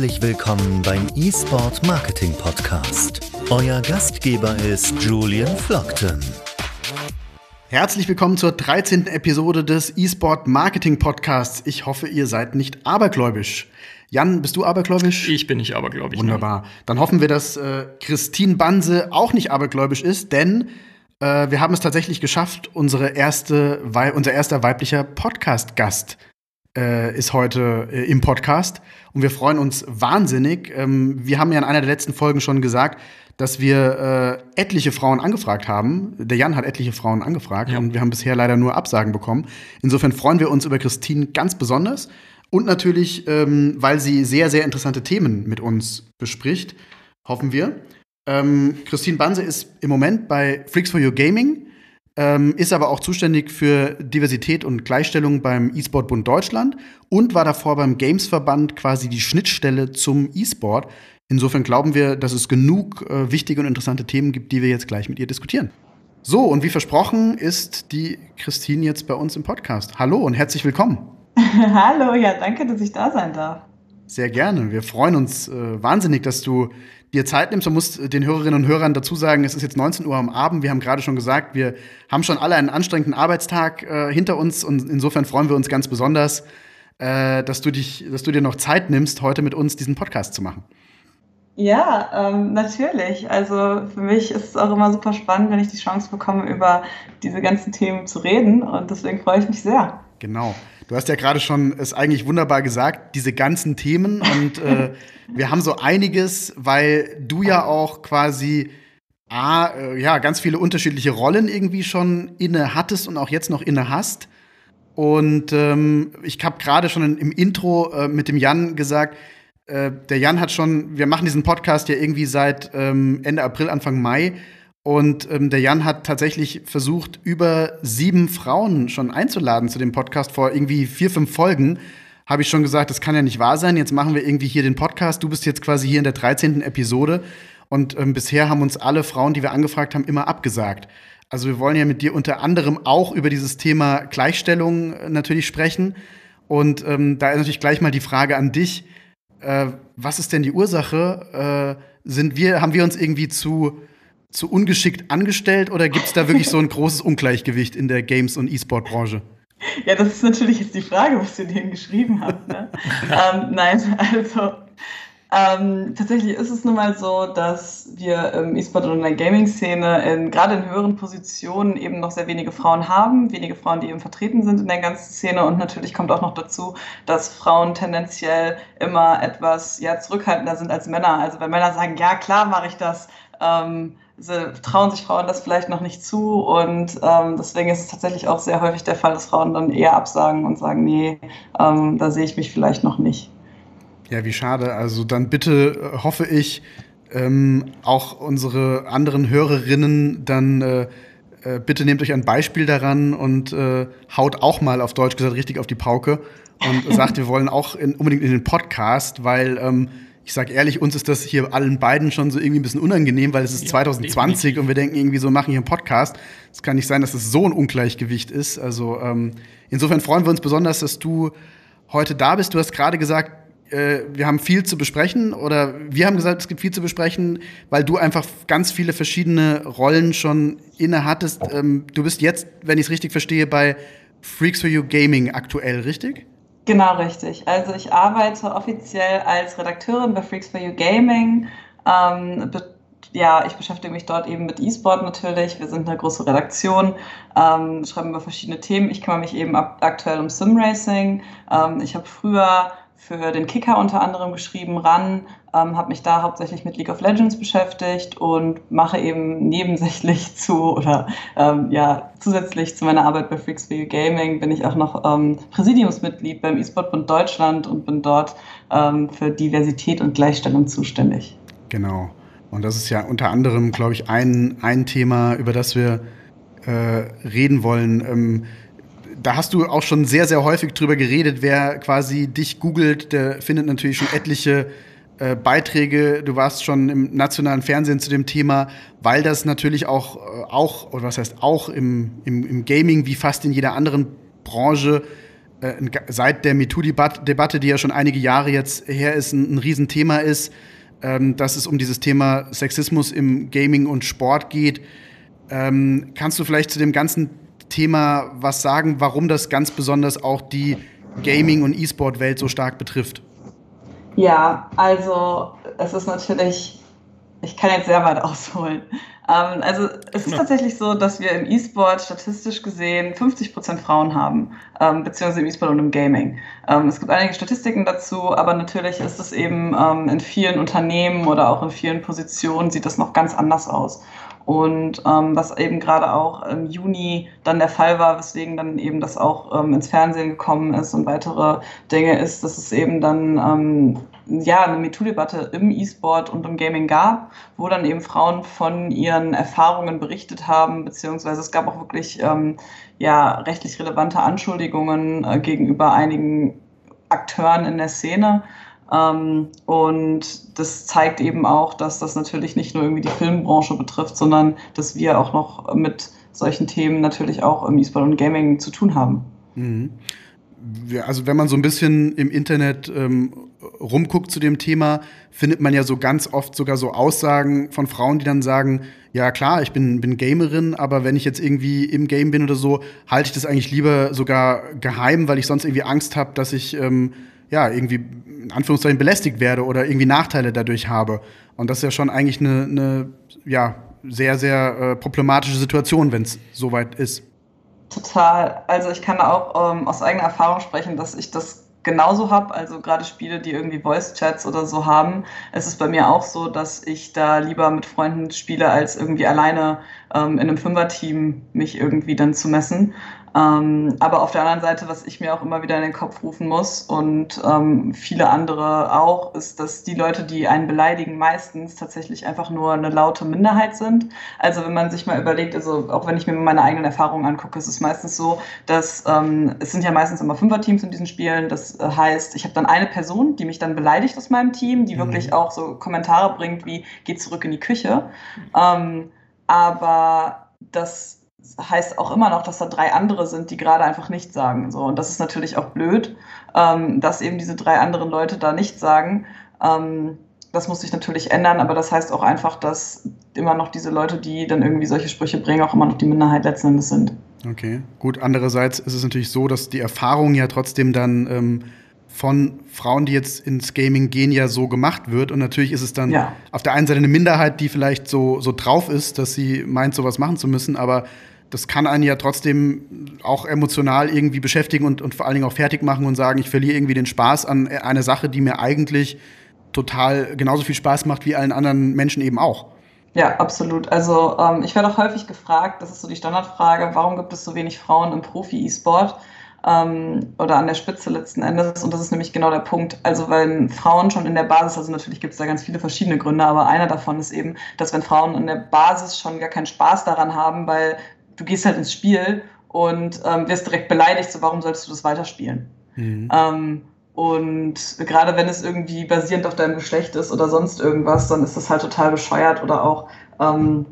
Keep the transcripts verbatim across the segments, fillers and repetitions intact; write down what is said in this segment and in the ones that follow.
Herzlich willkommen beim eSport Marketing Podcast. Euer Gastgeber ist Julian Flockton. Herzlich willkommen zur dreizehnten Episode des eSport Marketing Podcasts. Ich hoffe, ihr seid nicht abergläubisch. Jan, bist du abergläubisch? Ich bin nicht abergläubisch. Wunderbar. Ne? Dann hoffen wir, dass äh, Christine Banse auch nicht abergläubisch ist, denn äh, wir haben es tatsächlich geschafft, unsere erste, wei- unser erster weiblicher Podcast-Gast äh, ist heute äh, im Podcast. Und wir freuen uns wahnsinnig. Ähm, wir haben ja in einer der letzten Folgen schon gesagt, dass wir äh, etliche Frauen angefragt haben. Der Jan hat etliche Frauen angefragt, ja. Und wir haben bisher leider nur Absagen bekommen. Insofern freuen wir uns über Christine ganz besonders. Und natürlich, ähm, weil sie sehr, sehr interessante Themen mit uns bespricht, hoffen wir. Ähm, Christine Banse ist im Moment bei Freaks for You Gaming, ähm, ist aber auch zuständig für Diversität und Gleichstellung beim eSport-Bund Deutschland und war davor beim Games-Verband quasi die Schnittstelle zum eSport. Insofern glauben wir, dass es genug äh, wichtige und interessante Themen gibt, die wir jetzt gleich mit ihr diskutieren. So, und wie versprochen ist die Christine jetzt bei uns im Podcast. Hallo und herzlich willkommen. Hallo, ja, danke, dass ich da sein darf. Sehr gerne. Wir freuen uns äh, wahnsinnig, dass du dir Zeit nimmst. Man muss den Hörerinnen und Hörern dazu sagen, es ist jetzt neunzehn Uhr am Abend. Wir haben gerade schon gesagt, wir haben schon alle einen anstrengenden Arbeitstag äh, hinter uns. Und insofern freuen wir uns ganz besonders, äh, dass du dich, dass du dir noch Zeit nimmst, heute mit uns diesen Podcast zu machen. Ja, ähm, natürlich. Also für mich ist es auch immer super spannend, wenn ich die Chance bekomme, über diese ganzen Themen zu reden. Und deswegen freue ich mich sehr. Genau. Du hast ja gerade schon es eigentlich wunderbar gesagt, diese ganzen Themen. Und äh, wir haben so einiges, weil du ja auch quasi A, äh, ja, ganz viele unterschiedliche Rollen irgendwie schon inne hattest und auch jetzt noch inne hast. Und ähm, ich habe gerade schon im Intro äh, mit dem Jan gesagt, äh, der Jan hat schon, wir machen diesen Podcast ja irgendwie seit ähm, Ende April, Anfang Mai. Und ähm, der Jan hat tatsächlich versucht, über sieben Frauen schon einzuladen zu dem Podcast. Vor irgendwie vier, fünf Folgen habe ich schon gesagt, das kann ja nicht wahr sein. Jetzt machen wir irgendwie hier den Podcast. Du bist jetzt quasi hier in der dreizehnten Episode. Und ähm, bisher haben uns alle Frauen, die wir angefragt haben, immer abgesagt. Also wir wollen ja mit dir unter anderem auch über dieses Thema Gleichstellung äh, natürlich sprechen. Und ähm, da ist natürlich gleich mal die Frage an dich. Äh, was ist denn die Ursache? Äh, sind wir, haben wir uns irgendwie zu zu ungeschickt angestellt oder gibt es da wirklich so ein großes Ungleichgewicht in der Games- und E-Sport-Branche? Ja, das ist natürlich jetzt die Frage, was ihr denen geschrieben habt. Ne? ähm, nein, also ähm, tatsächlich ist es nun mal so, dass wir im E-Sport und in der Gaming-Szene in, gerade in höheren Positionen eben noch sehr wenige Frauen haben, wenige Frauen, die eben vertreten sind in der ganzen Szene, und natürlich kommt auch noch dazu, dass Frauen tendenziell immer etwas ja, zurückhaltender sind als Männer. Also wenn Männer sagen, ja klar mache ich das, ähm, Sie trauen sich Frauen das vielleicht noch nicht zu, und ähm, deswegen ist es tatsächlich auch sehr häufig der Fall, dass Frauen dann eher absagen und sagen, nee, ähm, da sehe ich mich vielleicht noch nicht. Ja, wie schade. Also dann bitte äh, hoffe ich, ähm, auch unsere anderen Hörerinnen dann äh, äh, bitte nehmt euch ein Beispiel daran und äh, haut auch mal auf Deutsch gesagt richtig auf die Pauke und sagt, wir wollen auch in, unbedingt in den Podcast, weil ähm, ich sag ehrlich, uns ist das hier allen beiden schon so irgendwie ein bisschen unangenehm, weil es ist ja, zwanzig zwanzig definitiv. Und wir denken irgendwie so, machen hier einen Podcast. Es kann nicht sein, dass es so ein Ungleichgewicht ist. Also ähm, insofern freuen wir uns besonders, dass du heute da bist. Du hast gerade gesagt, äh, wir haben viel zu besprechen, oder wir haben gesagt, es gibt viel zu besprechen, weil du einfach ganz viele verschiedene Rollen schon inne hattest. Ähm, du bist jetzt, wenn ich es richtig verstehe, bei Freaks for You Gaming aktuell, richtig? Genau, richtig. Also ich arbeite offiziell als Redakteurin bei Freaks for You Gaming. Ähm, be- ja, ich beschäftige mich dort eben mit E-Sport natürlich. Wir sind eine große Redaktion, ähm, schreiben über verschiedene Themen. Ich kümmere mich eben ab- aktuell um Sim-Racing. Ähm, ich habe früher für den Kicker unter anderem geschrieben, Run, ähm, habe mich da hauptsächlich mit League of Legends beschäftigt und mache eben nebensächlich zu oder ähm, ja zusätzlich zu meiner Arbeit bei Freaks for You Gaming bin ich auch noch ähm, Präsidiumsmitglied beim eSport-Bund Deutschland und bin dort ähm, für Diversität und Gleichstellung zuständig. Genau. Und das ist ja unter anderem, glaube ich, ein, ein Thema, über das wir äh, reden wollen. Ähm, Da hast du auch schon sehr, sehr häufig drüber geredet. Wer quasi dich googelt, der findet natürlich schon etliche äh, Beiträge. Du warst schon im nationalen Fernsehen zu dem Thema, weil das natürlich auch, äh, auch oder was heißt auch im, im, im Gaming wie fast in jeder anderen Branche äh, seit der MeToo-Debatte, die ja schon einige Jahre jetzt her ist, ein, ein Riesenthema ist, ähm, dass es um dieses Thema Sexismus im Gaming und Sport geht. Ähm, kannst du vielleicht zu dem ganzen Thema was sagen, warum das ganz besonders auch die Gaming- und E-Sport-Welt so stark betrifft? Ja, also es ist natürlich, ich kann jetzt sehr weit ausholen. Ähm, also es ist ja. tatsächlich so, dass wir im E-Sport statistisch gesehen fünfzig Prozent Frauen haben, ähm, beziehungsweise im E-Sport und im Gaming. Ähm, es gibt einige Statistiken dazu, aber natürlich ist es eben ähm, in vielen Unternehmen oder auch in vielen Positionen sieht das noch ganz anders aus. Und ähm, was eben gerade auch im Juni dann der Fall war, weswegen dann eben das auch ähm, ins Fernsehen gekommen ist und weitere Dinge ist, dass es eben dann ähm, ja eine MeToo-Debatte im E-Sport und im Gaming gab, wo dann eben Frauen von ihren Erfahrungen berichtet haben, beziehungsweise es gab auch wirklich ähm, ja rechtlich relevante Anschuldigungen äh, gegenüber einigen Akteuren in der Szene. Ähm, und das zeigt eben auch, dass das natürlich nicht nur irgendwie die Filmbranche betrifft, sondern dass wir auch noch mit solchen Themen natürlich auch im E-Sport und Gaming zu tun haben. Mhm. Also wenn man so ein bisschen im Internet ähm, rumguckt zu dem Thema, findet man ja so ganz oft sogar so Aussagen von Frauen, die dann sagen, ja klar, ich bin, bin Gamerin, aber wenn ich jetzt irgendwie im Game bin oder so, halte ich das eigentlich lieber sogar geheim, weil ich sonst irgendwie Angst habe, dass ich ähm, ja, irgendwie in Anführungszeichen belästigt werde oder irgendwie Nachteile dadurch habe. Und das ist ja schon eigentlich eine, eine ja, sehr, sehr äh, problematische Situation, wenn es soweit ist. Total. Also ich kann da auch ähm, aus eigener Erfahrung sprechen, dass ich das genauso habe. Also gerade Spiele, die irgendwie Voice-Chats oder so haben. Es ist bei mir auch so, dass ich da lieber mit Freunden spiele, als irgendwie alleine ähm, in einem Fünfer-Team mich irgendwie dann zu messen. Ähm, aber auf der anderen Seite, was ich mir auch immer wieder in den Kopf rufen muss und ähm, viele andere auch, ist, dass die Leute, die einen beleidigen, meistens tatsächlich einfach nur eine laute Minderheit sind. Also wenn man sich mal überlegt, also auch wenn ich mir meine eigenen Erfahrungen angucke, ist es meistens so, dass ähm, es sind ja meistens immer Fünferteams in diesen Spielen. Das äh, heißt, ich habe dann eine Person, die mich dann beleidigt aus meinem Team, die mhm. wirklich auch so Kommentare bringt wie, geh zurück in die Küche. Ähm, aber das heißt auch immer noch, dass da drei andere sind, die gerade einfach nichts sagen. So. Und das ist natürlich auch blöd, ähm, dass eben diese drei anderen Leute da nichts sagen. Ähm, das muss sich natürlich ändern, aber das heißt auch einfach, dass immer noch diese Leute, die dann irgendwie solche Sprüche bringen, auch immer noch die Minderheit letzten Endes sind. Okay, gut. Andererseits ist es natürlich so, dass die Erfahrung ja trotzdem dann ähm, von Frauen, die jetzt ins Gaming gehen, ja so gemacht wird. Und natürlich ist es dann ja. auf der einen Seite eine Minderheit, die vielleicht so, so drauf ist, dass sie meint, sowas machen zu müssen, aber das kann einen ja trotzdem auch emotional irgendwie beschäftigen und, und vor allen Dingen auch fertig machen und sagen, ich verliere irgendwie den Spaß an einer Sache, die mir eigentlich total genauso viel Spaß macht wie allen anderen Menschen eben auch. Ja, absolut. Also ähm, ich werde auch häufig gefragt, das ist so die Standardfrage, warum gibt es so wenig Frauen im Profi-E-Sport ähm, oder an der Spitze letzten Endes? Und das ist nämlich genau der Punkt. Also weil Frauen schon in der Basis, also natürlich gibt es da ganz viele verschiedene Gründe, aber einer davon ist eben, dass wenn Frauen in der Basis schon gar keinen Spaß daran haben, weil du gehst halt ins Spiel und ähm, wirst direkt beleidigt, so warum solltest du das weiterspielen? Mhm. Ähm, und gerade wenn es irgendwie basierend auf deinem Geschlecht ist oder sonst irgendwas, dann ist das halt total bescheuert oder auch, ähm,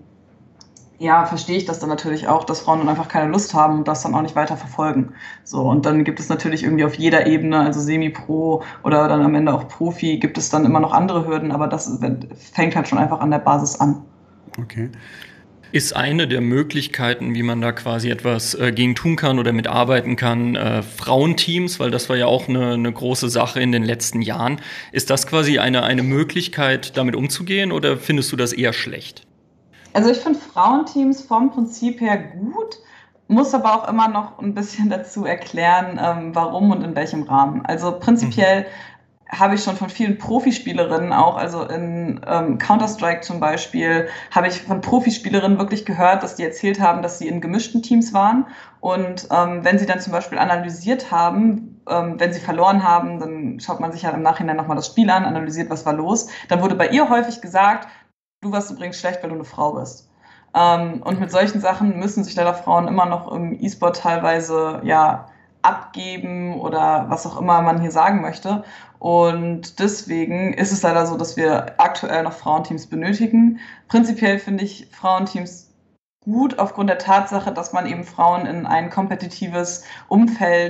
ja, verstehe ich das dann natürlich auch, dass Frauen dann einfach keine Lust haben und das dann auch nicht weiter verfolgen. So, und dann gibt es natürlich irgendwie auf jeder Ebene, also Semi-Pro oder dann am Ende auch Profi, gibt es dann immer noch andere Hürden, aber das fängt halt schon einfach an der Basis an. Okay. Ist eine der Möglichkeiten, wie man da quasi etwas äh, gegen tun kann oder mitarbeiten kann, äh, Frauenteams, weil das war ja auch eine, eine große Sache in den letzten Jahren. Ist das quasi eine, eine Möglichkeit, damit umzugehen oder findest du das eher schlecht? Also ich finde Frauenteams vom Prinzip her gut, muss aber auch immer noch ein bisschen dazu erklären, ähm, warum und in welchem Rahmen. Also prinzipiell mhm. habe ich schon von vielen Profispielerinnen auch, also in ähm, Counter-Strike zum Beispiel, habe ich von Profispielerinnen wirklich gehört, dass die erzählt haben, dass sie in gemischten Teams waren und ähm, wenn sie dann zum Beispiel analysiert haben, ähm, wenn sie verloren haben, dann schaut man sich halt im Nachhinein nochmal das Spiel an, analysiert, was war los. Dann wurde bei ihr häufig gesagt, du warst übrigens schlecht, weil du eine Frau bist. Ähm, und mit solchen Sachen müssen sich leider Frauen immer noch im E-Sport teilweise, ja, abgeben oder was auch immer man hier sagen möchte. Und deswegen ist es leider so, dass wir aktuell noch Frauenteams benötigen. Prinzipiell finde ich Frauenteams gut aufgrund der Tatsache, dass man eben Frauen in ein kompetitives Umfeld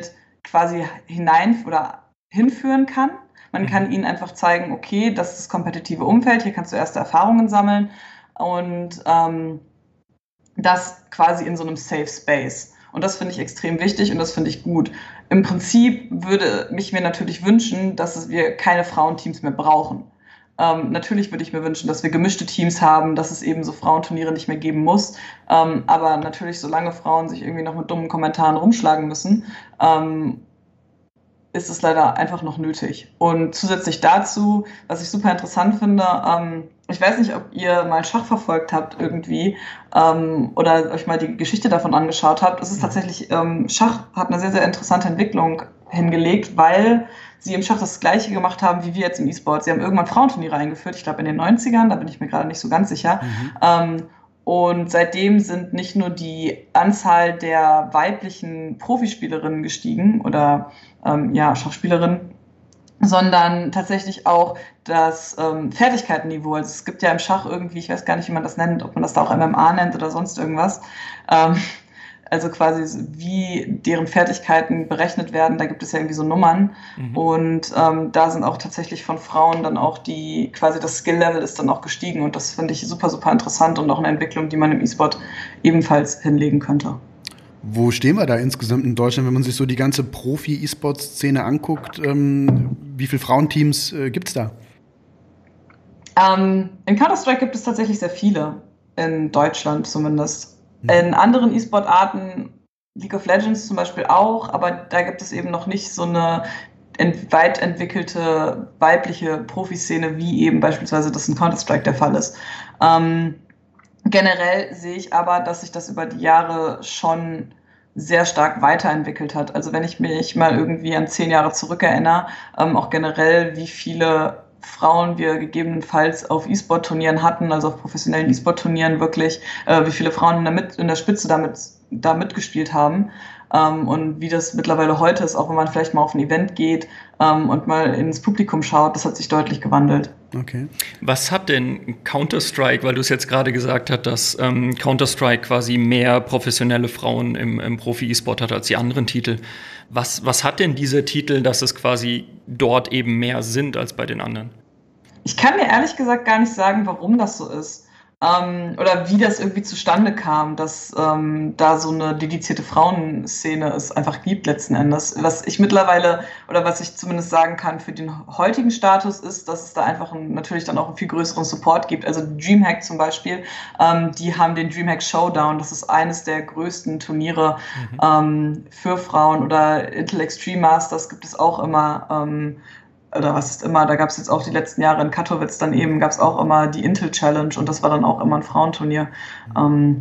quasi hinein oder hinführen kann. Man kann ihnen einfach zeigen, okay, das ist das kompetitive Umfeld, hier kannst du erste Erfahrungen sammeln und ähm, das quasi in so einem Safe Space. Und das finde ich extrem wichtig und das finde ich gut. Im Prinzip würde ich mir natürlich wünschen, dass wir keine Frauenteams mehr brauchen. Ähm, natürlich würde ich mir wünschen, dass wir gemischte Teams haben, dass es eben so Frauenturniere nicht mehr geben muss. Ähm, aber natürlich, solange Frauen sich irgendwie noch mit dummen Kommentaren rumschlagen müssen, ähm, ist es leider einfach noch nötig. Und zusätzlich dazu, was ich super interessant finde, ähm, ich weiß nicht, ob ihr mal Schach verfolgt habt irgendwie ähm, oder euch mal die Geschichte davon angeschaut habt. Es ist tatsächlich, ähm, Schach hat eine sehr, sehr interessante Entwicklung hingelegt, weil sie im Schach das Gleiche gemacht haben, wie wir jetzt im E-Sport. Sie haben irgendwann Frauenturniere eingeführt, ich glaube in den neunzigern, da bin ich mir gerade nicht so ganz sicher. Mhm. Ähm, Und seitdem sind nicht nur die Anzahl der weiblichen Profispielerinnen gestiegen oder ähm, ja, Schachspielerinnen, sondern tatsächlich auch das ähm, Fertigkeitenniveau. Also es gibt ja im Schach irgendwie, ich weiß gar nicht, wie man das nennt, ob man das da auch M M A nennt oder sonst irgendwas. Ähm, also quasi wie deren Fertigkeiten berechnet werden, da gibt es ja irgendwie so Nummern. Mhm. Und ähm, da sind auch tatsächlich von Frauen dann auch die, quasi das Skill-Level ist dann auch gestiegen. Und das finde ich super, super interessant und auch eine Entwicklung, die man im E-Sport ebenfalls hinlegen könnte. Wo stehen wir da insgesamt in Deutschland, wenn man sich so die ganze Profi-E-Sport-Szene anguckt? Ähm, wie viele Frauenteams äh, gibt es da? Ähm, in Counter-Strike gibt es tatsächlich sehr viele, in Deutschland zumindest. In anderen E-Sport-Arten, League of Legends zum Beispiel auch, aber da gibt es eben noch nicht so eine ent- weit entwickelte weibliche Profiszene, wie eben beispielsweise das in Counter-Strike der Fall ist. Ähm, generell sehe ich aber, dass sich das über die Jahre schon sehr stark weiterentwickelt hat. Also wenn ich mich mal irgendwie an zehn Jahre zurückerinnere, ähm, auch generell, wie viele Frauen wir gegebenenfalls auf E-Sport-Turnieren hatten, also auf professionellen E-Sport-Turnieren wirklich, äh, wie viele Frauen in der, Mit- in der Spitze damit, da mitgespielt haben ähm, und wie das mittlerweile heute ist, auch wenn man vielleicht mal auf ein Event geht ähm, und mal ins Publikum schaut, das hat sich deutlich gewandelt. Okay. Was hat denn Counter-Strike, weil du es jetzt gerade gesagt hast, dass ähm, Counter-Strike quasi mehr professionelle Frauen im, im Profi-E-Sport hat als die anderen Titel. Was, was hat denn dieser Titel, dass es quasi dort eben mehr sind als bei den anderen? Ich kann dir ehrlich gesagt gar nicht sagen, warum das so ist. Ähm, oder wie das irgendwie zustande kam, dass ähm, da so eine dedizierte Frauenszene es einfach gibt letzten Endes. Was ich mittlerweile, oder was ich zumindest sagen kann für den heutigen Status ist, dass es da einfach ein, natürlich dann auch einen viel größeren Support gibt. Also Dreamhack zum Beispiel, ähm, die haben den Dreamhack Showdown, das ist eines der größten Turniere mhm. ähm, für Frauen. Oder Intel Extreme Masters gibt es auch immer, ähm, oder was ist immer, da gab es jetzt auch die letzten Jahre in Katowice dann eben, gab es auch immer die Intel Challenge und das war dann auch immer ein Frauenturnier. Mhm. Ähm,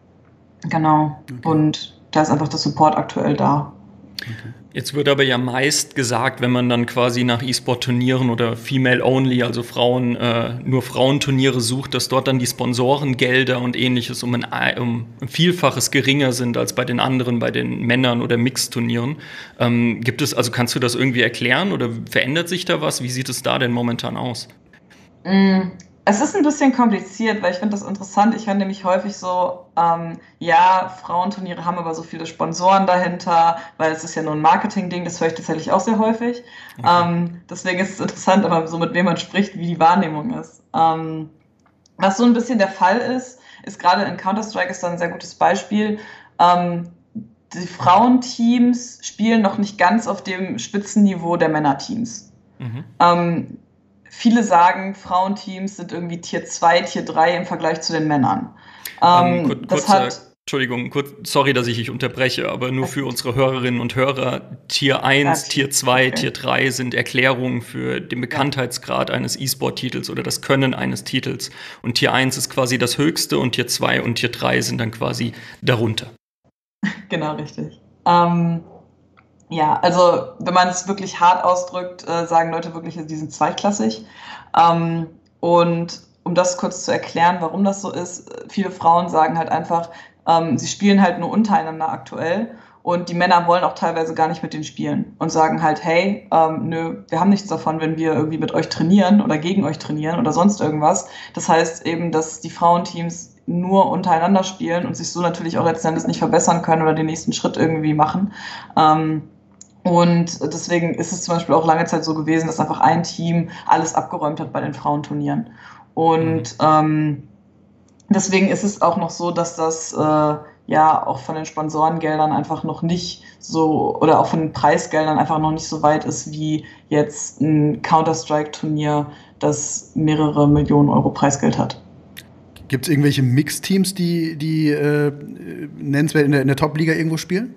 genau. Okay. Und da ist einfach der Support aktuell da. Okay. Jetzt wird aber ja meist gesagt, wenn man dann quasi nach E-Sport-Turnieren oder Female-Only, also Frauen, äh, nur Frauenturniere sucht, dass dort dann die Sponsorengelder und ähnliches um ein, um ein Vielfaches geringer sind als bei den anderen, bei den Männern- oder Mixturnieren. Ähm, gibt es, also kannst du das irgendwie erklären oder verändert sich da was? Wie sieht es da denn momentan aus? Mm. Es ist ein bisschen kompliziert, weil ich finde das interessant. Ich höre nämlich häufig so, ähm, ja, Frauenturniere haben aber so viele Sponsoren dahinter, weil es ist ja nur ein Marketing-Ding, das höre ich tatsächlich auch sehr häufig. Okay. Ähm, deswegen ist es interessant, aber so mit wem man spricht, wie die Wahrnehmung ist. Ähm, was so ein bisschen der Fall ist, ist gerade in Counter-Strike ist da ein sehr gutes Beispiel. Ähm, die Frauenteams spielen noch nicht ganz auf dem Spitzenniveau der Männerteams. Mhm. Ähm, Viele sagen, Frauenteams sind irgendwie Tier zwei, Tier drei im Vergleich zu den Männern. Ähm, kur- das kurzer, hat, Entschuldigung, kurz, sorry, dass ich dich unterbreche, aber nur für unsere Hörerinnen und Hörer, Tier eins, ja, Tier zwei, okay. Tier drei sind Erklärungen für den Bekanntheitsgrad eines E-Sport-Titels oder das Können eines Titels. Und Tier eins ist quasi das höchste und Tier zwei und Tier drei sind dann quasi darunter. Genau, richtig. Ähm, Ja, also wenn man es wirklich hart ausdrückt, äh, sagen Leute wirklich, die sind zweitklassig. Ähm, und um das kurz zu erklären, warum das so ist, viele Frauen sagen halt einfach, ähm, sie spielen halt nur untereinander aktuell und die Männer wollen auch teilweise gar nicht mit denen spielen und sagen halt, hey, ähm, nö, wir haben nichts davon, wenn wir irgendwie mit euch trainieren oder gegen euch trainieren oder sonst irgendwas. Das heißt eben, dass die Frauenteams nur untereinander spielen und sich so natürlich auch letzten Endes nicht verbessern können oder den nächsten Schritt irgendwie machen. Ähm, Und deswegen ist es zum Beispiel auch lange Zeit so gewesen, dass einfach ein Team alles abgeräumt hat bei den Frauenturnieren. Und ähm, deswegen ist es auch noch so, dass das äh, ja auch von den Sponsorengeldern einfach noch nicht so, oder auch von den Preisgeldern einfach noch nicht so weit ist wie jetzt ein Counter-Strike-Turnier, das mehrere Millionen Euro Preisgeld hat. Gibt es irgendwelche Mixteams, die, die äh, nennenswert in der, in der Top-Liga irgendwo spielen?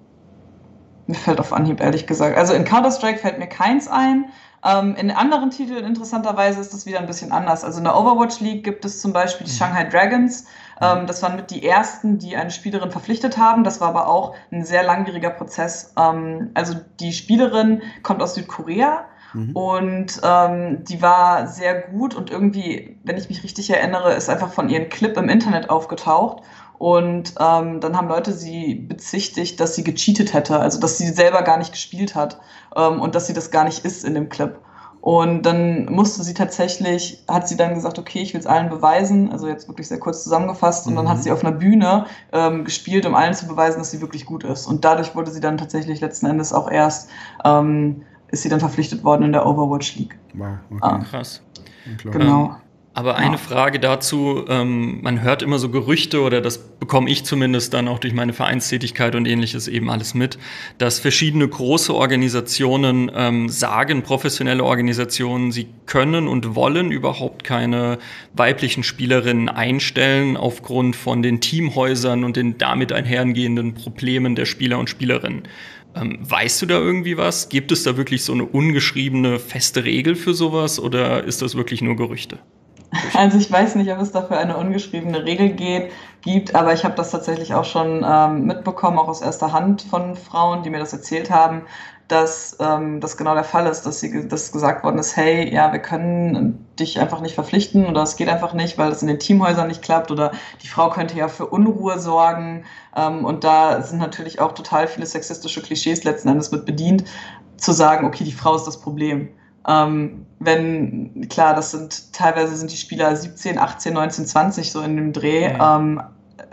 Mir fällt auf Anhieb ehrlich gesagt. Also in Counter-Strike fällt mir keins ein. Ähm, in anderen Titeln interessanterweise ist das wieder ein bisschen anders. Also in der Overwatch League gibt es zum Beispiel die Shanghai Dragons. Ähm, das waren mit die ersten, die eine Spielerin verpflichtet haben. Das war aber auch ein sehr langwieriger Prozess. Ähm, also die Spielerin kommt aus Südkorea. Mhm. Und ähm, die war sehr gut und irgendwie, wenn ich mich richtig erinnere, ist einfach von ihrem Clip im Internet aufgetaucht. Und ähm, dann haben Leute sie bezichtigt, dass sie gecheatet hätte, also dass sie selber gar nicht gespielt hat ähm, und dass sie das gar nicht ist in dem Clip. Und dann musste sie tatsächlich, hat sie dann gesagt, okay, ich will es allen beweisen, also jetzt wirklich sehr kurz zusammengefasst, und dann hat sie auf einer Bühne ähm, gespielt, um allen zu beweisen, dass sie wirklich gut ist. Und dadurch wurde sie dann tatsächlich letzten Endes auch erst, ähm, ist sie dann verpflichtet worden in der Overwatch League. Wow, okay. Ah, Krass. genau. Ähm, aber eine Ja. Frage dazu, ähm, man hört immer so Gerüchte, oder das bekomme ich zumindest dann auch durch meine Vereinstätigkeit und ähnliches eben alles mit, dass verschiedene große Organisationen ähm, sagen, professionelle Organisationen, sie können und wollen überhaupt keine weiblichen Spielerinnen einstellen aufgrund von den Teamhäusern und den damit einhergehenden Problemen der Spieler und Spielerinnen. Ähm, weißt du da irgendwie was? Gibt es da wirklich so eine ungeschriebene, feste Regel für sowas, oder ist das wirklich nur Gerüchte? Also ich weiß nicht, ob es dafür eine ungeschriebene Regel geht, gibt, aber ich habe das tatsächlich auch schon ähm, mitbekommen, auch aus erster Hand von Frauen, die mir das erzählt haben, dass ähm, das genau der Fall ist, dass sie dass gesagt worden ist, hey, ja, wir können dich einfach nicht verpflichten oder es geht einfach nicht, weil es in den Teamhäusern nicht klappt oder die Frau könnte ja für Unruhe sorgen, ähm, und da sind natürlich auch total viele sexistische Klischees letzten Endes mit bedient, zu sagen, okay, die Frau ist das Problem. Ähm, wenn, klar, das sind, teilweise sind die Spieler siebzehn, achtzehn, neunzehn, zwanzig so in dem Dreh, Ja. ähm,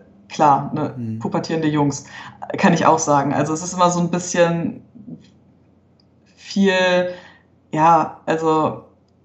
klar, ne, Mhm. pubertierende Jungs, kann ich auch sagen. Also es ist immer so ein bisschen viel, ja, also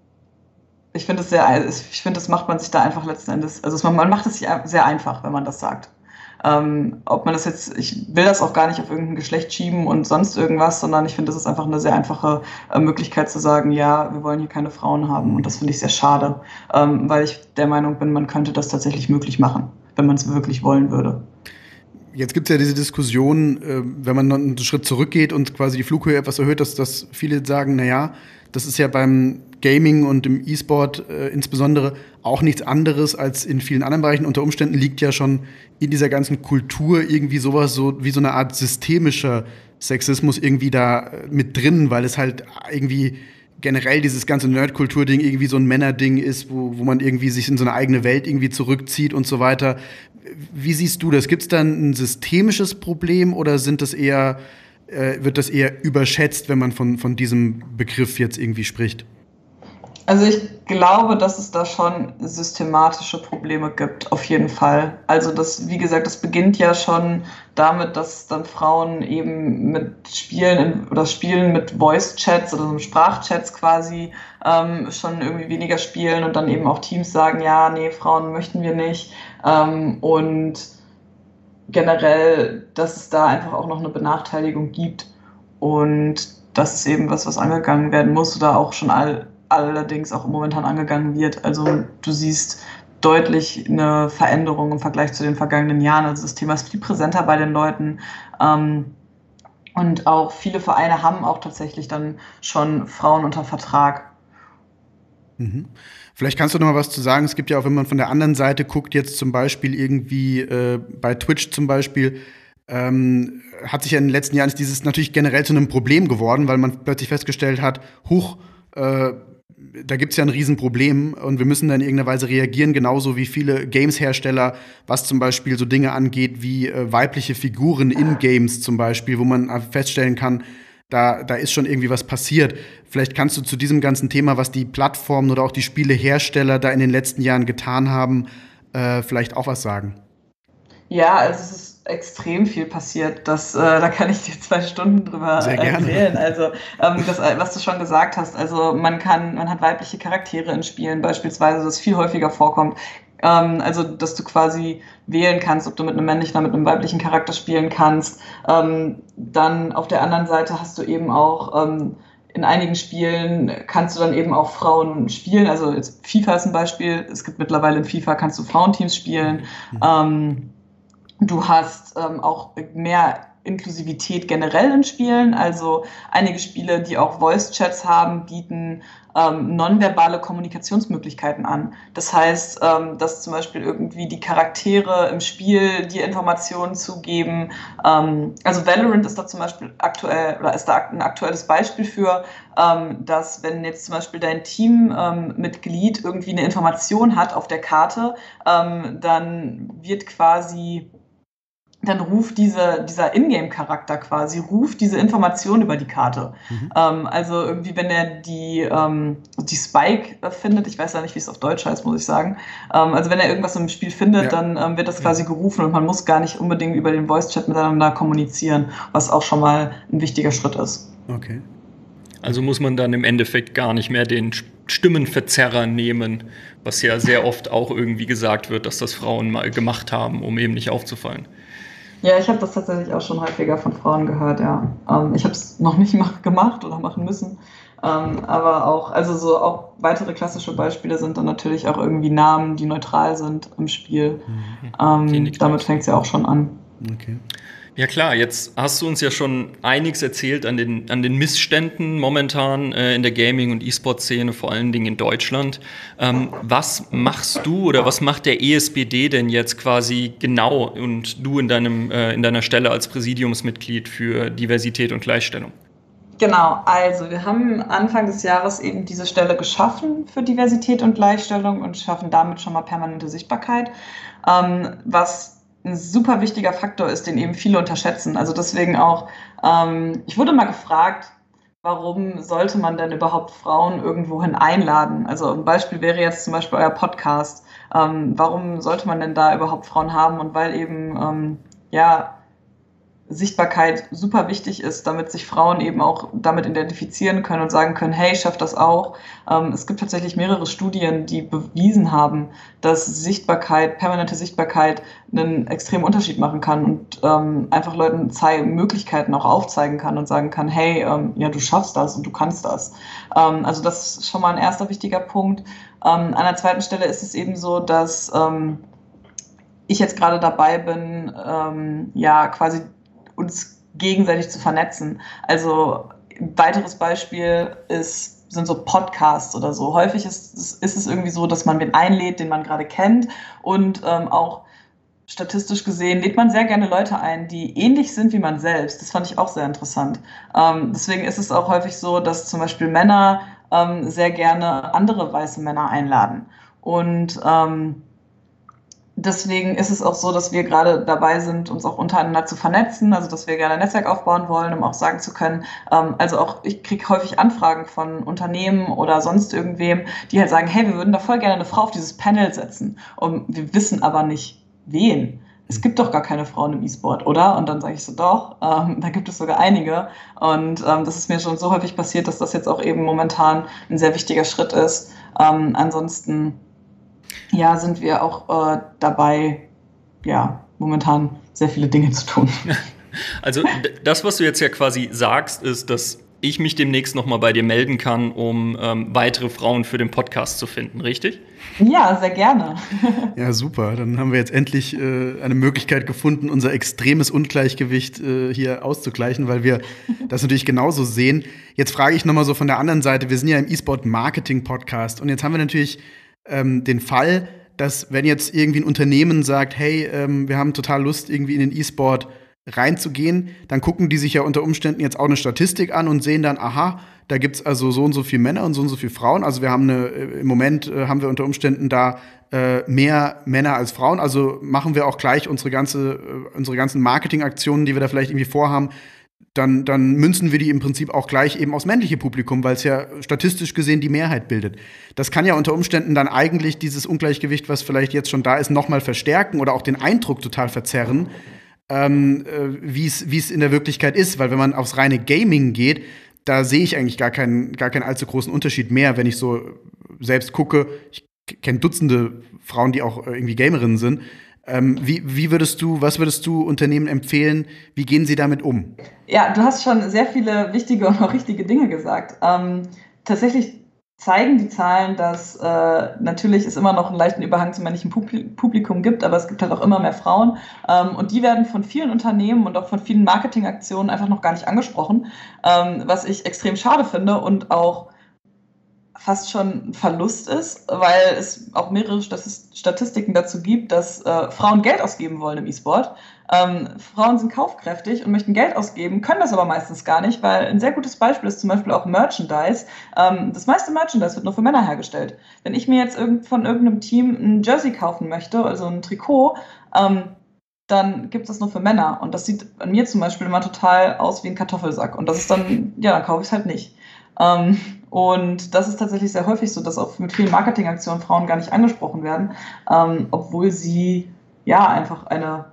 ich finde es sehr, ich finde, das macht man sich da einfach letzten Endes, also man, man macht es sich sehr einfach, wenn man das sagt. Ähm, ob man das jetzt, ich will das auch gar nicht auf irgendein Geschlecht schieben und sonst irgendwas, sondern ich finde, das ist einfach eine sehr einfache äh, Möglichkeit zu sagen, ja, wir wollen hier keine Frauen haben, und das finde ich sehr schade, ähm, weil ich der Meinung bin, man könnte das tatsächlich möglich machen, wenn man es wirklich wollen würde. Jetzt gibt es ja diese Diskussion, äh, wenn man noch einen Schritt zurückgeht und quasi die Flughöhe etwas erhöht, dass, dass viele sagen, naja, das ist ja beim Gaming und im E-Sport äh, insbesondere auch nichts anderes als in vielen anderen Bereichen. Unter Umständen liegt ja schon in dieser ganzen Kultur irgendwie sowas, so wie so eine Art systemischer Sexismus irgendwie da äh, mit drin, weil es halt irgendwie generell dieses ganze Nerdkultur-Ding irgendwie so ein Männerding ist, wo, wo man irgendwie sich in so eine eigene Welt irgendwie zurückzieht und so weiter. Wie siehst du das? Gibt es da ein systemisches Problem oder sind das eher, äh, wird das eher überschätzt, wenn man von, von diesem Begriff jetzt irgendwie spricht? Also ich glaube, dass es da schon systematische Probleme gibt, auf jeden Fall. Also das, wie gesagt, das beginnt ja schon damit, dass dann Frauen eben mit Spielen oder Spielen mit Voice-Chats oder so Sprachchats quasi ähm, schon irgendwie weniger spielen und dann eben auch Teams sagen, ja, nee, Frauen möchten wir nicht. Ähm, und generell, dass es da einfach auch noch eine Benachteiligung gibt. Und das ist eben was, was angegangen werden muss oder auch schon all allerdings auch momentan angegangen wird. Also du siehst deutlich eine Veränderung im Vergleich zu den vergangenen Jahren. Also das Thema ist viel präsenter bei den Leuten. Ähm, und auch viele Vereine haben auch tatsächlich dann schon Frauen unter Vertrag. Mhm. Vielleicht kannst du noch mal was zu sagen. Es gibt ja auch, wenn man von der anderen Seite guckt, jetzt zum Beispiel irgendwie äh, bei Twitch zum Beispiel, ähm, hat sich ja in den letzten Jahren ist dieses natürlich generell zu einem Problem geworden, weil man plötzlich festgestellt hat, huch, äh, da gibt es ja ein Riesenproblem und wir müssen da in irgendeiner Weise reagieren, genauso wie viele Games-Hersteller, was zum Beispiel so Dinge angeht wie äh, weibliche Figuren in Games zum Beispiel, wo man feststellen kann, da, da ist schon irgendwie was passiert. Vielleicht kannst du zu diesem ganzen Thema, was die Plattformen oder auch die Spielehersteller da in den letzten Jahren getan haben, äh, vielleicht auch was sagen. Ja, also es ist extrem viel passiert. Das, äh, da kann ich dir zwei Stunden drüber Sehr gerne. erzählen. Also, ähm, das, was du schon gesagt hast, also man kann, man hat weibliche Charaktere in Spielen beispielsweise, das viel häufiger vorkommt. Ähm, also, dass du quasi wählen kannst, ob du mit einem männlichen oder mit einem weiblichen Charakter spielen kannst. Ähm, dann auf der anderen Seite hast du eben auch ähm, in einigen Spielen kannst du dann eben auch Frauen spielen. Also jetzt FIFA ist ein Beispiel. Es gibt mittlerweile in FIFA kannst du Frauenteams spielen. Mhm. Ähm, Du hast ähm, auch mehr Inklusivität generell in Spielen. Also einige Spiele, die auch Voice-Chats haben, bieten ähm, nonverbale Kommunikationsmöglichkeiten an. Das heißt, ähm, dass zum Beispiel irgendwie die Charaktere im Spiel dir Informationen zugeben. Ähm, also Valorant ist da zum Beispiel aktuell, oder ist da ein aktuelles Beispiel für, ähm, dass wenn jetzt zum Beispiel dein Teammitglied ähm, irgendwie eine Information hat auf der Karte, ähm, dann wird quasi dann ruft diese, dieser Ingame-Charakter quasi, ruft diese Information über die Karte. Mhm. Ähm, also irgendwie, wenn er die, ähm, die Spike äh, findet, ich weiß ja nicht, wie es auf Deutsch heißt, muss ich sagen, ähm, also wenn er irgendwas im Spiel findet, ja. dann ähm, wird das quasi ja. gerufen und man muss gar nicht unbedingt über den Voice-Chat miteinander kommunizieren, was auch schon mal ein wichtiger Schritt ist. Okay. Also muss man dann im Endeffekt gar nicht mehr den Stimmenverzerrer nehmen, was ja sehr oft auch irgendwie gesagt wird, dass das Frauen mal gemacht haben, um eben nicht aufzufallen. Ja, ich habe das tatsächlich auch schon häufiger von Frauen gehört, ja. Ähm, ich habe es noch nicht mach, gemacht oder machen müssen, ähm, aber auch, also so auch weitere klassische Beispiele sind dann natürlich auch irgendwie Namen, die neutral sind im Spiel. Mhm. Ähm, damit fängt es ja auch schon an. Okay. Ja klar, jetzt hast du uns ja schon einiges erzählt an den, an den Missständen momentan äh, in der Gaming- und E-Sport-Szene, vor allen Dingen in Deutschland. Ähm, was machst du oder was macht der E S B D denn jetzt quasi genau und du in, deinem, äh, in deiner Stelle als Präsidiumsmitglied für Diversität und Gleichstellung? Genau, also wir haben Anfang des Jahres eben diese Stelle geschaffen für Diversität und Gleichstellung und schaffen damit schon mal permanente Sichtbarkeit, ähm, was ein super wichtiger Faktor ist, den eben viele unterschätzen. Also deswegen auch, ähm, ich wurde mal gefragt, warum sollte man denn überhaupt Frauen irgendwohin einladen? Also ein Beispiel wäre jetzt zum Beispiel euer Podcast. Ähm, warum sollte man denn da überhaupt Frauen haben? Und weil eben, ähm, ja, Sichtbarkeit super wichtig ist, damit sich Frauen eben auch damit identifizieren können und sagen können, hey, ich schaff das auch. Ähm, es gibt tatsächlich mehrere Studien, die bewiesen haben, dass Sichtbarkeit, permanente Sichtbarkeit einen extremen Unterschied machen kann und ähm, einfach Leuten Möglichkeiten auch aufzeigen kann und sagen kann, hey, ähm, ja, du schaffst das und du kannst das. Ähm, also das ist schon mal ein erster wichtiger Punkt. Ähm, an der zweiten Stelle ist es eben so, dass ähm, ich jetzt gerade dabei bin, ähm, ja, quasi uns gegenseitig zu vernetzen. Also ein weiteres Beispiel ist, sind so Podcasts oder so. Häufig ist, ist es irgendwie so, dass man wen einlädt, den man gerade kennt und ähm, auch statistisch gesehen lädt man sehr gerne Leute ein, die ähnlich sind wie man selbst. Das fand ich auch sehr interessant. Ähm, deswegen ist es auch häufig so, dass zum Beispiel Männer ähm, sehr gerne andere weiße Männer einladen. Und ähm, deswegen ist es auch so, dass wir gerade dabei sind, uns auch untereinander zu vernetzen, also dass wir gerne ein Netzwerk aufbauen wollen, um auch sagen zu können, ähm, also auch ich kriege häufig Anfragen von Unternehmen oder sonst irgendwem, die halt sagen, hey, wir würden da voll gerne eine Frau auf dieses Panel setzen und wir wissen aber nicht, wen. Es gibt doch gar keine Frauen im E-Sport, oder? Und dann sage ich so, doch, ähm, da gibt es sogar einige. Und ähm, das ist mir schon so häufig passiert, dass das jetzt auch eben momentan ein sehr wichtiger Schritt ist. Ähm, ansonsten ja, sind wir auch äh, dabei, ja, momentan sehr viele Dinge zu tun. Also das, was du jetzt ja quasi sagst, ist, dass ich mich demnächst noch mal bei dir melden kann, um ähm, weitere Frauen für den Podcast zu finden, richtig? Ja, sehr gerne. Ja, super. Dann haben wir jetzt endlich äh, eine Möglichkeit gefunden, unser extremes Ungleichgewicht äh, hier auszugleichen, weil wir das natürlich genauso sehen. Jetzt frage ich noch mal so von der anderen Seite, wir sind ja im E-Sport-Marketing-Podcast und jetzt haben wir natürlich ähm, den Fall, dass wenn jetzt irgendwie ein Unternehmen sagt, hey, ähm, wir haben total Lust, irgendwie in den E-Sport reinzugehen, dann gucken die sich ja unter Umständen jetzt auch eine Statistik an und sehen dann, aha, da gibt's also so und so viele Männer und so und so viele Frauen. Also wir haben eine, im Moment äh, haben wir unter Umständen da äh, mehr Männer als Frauen. Also machen wir auch gleich unsere ganze, äh, unsere ganzen Marketingaktionen, die wir da vielleicht irgendwie vorhaben, dann, dann münzen wir die im Prinzip auch gleich eben aufs männliche Publikum, weil es ja statistisch gesehen die Mehrheit bildet. Das kann ja unter Umständen dann eigentlich dieses Ungleichgewicht, was vielleicht jetzt schon da ist, noch mal verstärken oder auch den Eindruck total verzerren. ähm, äh, wie es in der Wirklichkeit ist. Weil wenn man aufs reine Gaming geht, da sehe ich eigentlich gar keinen, gar keinen allzu großen Unterschied mehr, wenn ich so selbst gucke. Ich kenne Dutzende Frauen, die auch irgendwie Gamerinnen sind. Ähm, wie, wie würdest du, was würdest du Unternehmen empfehlen? Wie gehen sie damit um? Ja, du hast schon sehr viele wichtige und auch richtige Dinge gesagt. Ähm, tatsächlich zeigen die Zahlen, dass äh, natürlich es immer noch einen leichten Überhang zum männlichen Publikum gibt, aber es gibt halt auch immer mehr Frauen. Ähm, und die werden von vielen Unternehmen und auch von vielen Marketingaktionen einfach noch gar nicht angesprochen, ähm, was ich extrem schade finde und auch fast schon ein Verlust ist, weil es auch mehrere Statistiken dazu gibt, dass äh, Frauen Geld ausgeben wollen im E-Sport. Ähm, Frauen sind kaufkräftig und möchten Geld ausgeben, können das aber meistens gar nicht, weil ein sehr gutes Beispiel ist zum Beispiel auch Merchandise. Ähm, das meiste Merchandise wird nur für Männer hergestellt. Wenn ich mir jetzt irgend, von irgendeinem Team ein Jersey kaufen möchte, also ein Trikot, ähm, dann gibt es das nur für Männer. Und das sieht an mir zum Beispiel immer total aus wie ein Kartoffelsack. Und das ist dann, ja, dann kaufe ich es halt nicht. Ähm, und das ist tatsächlich sehr häufig so, dass auch mit vielen Marketingaktionen Frauen gar nicht angesprochen werden, ähm, obwohl sie ja einfach eine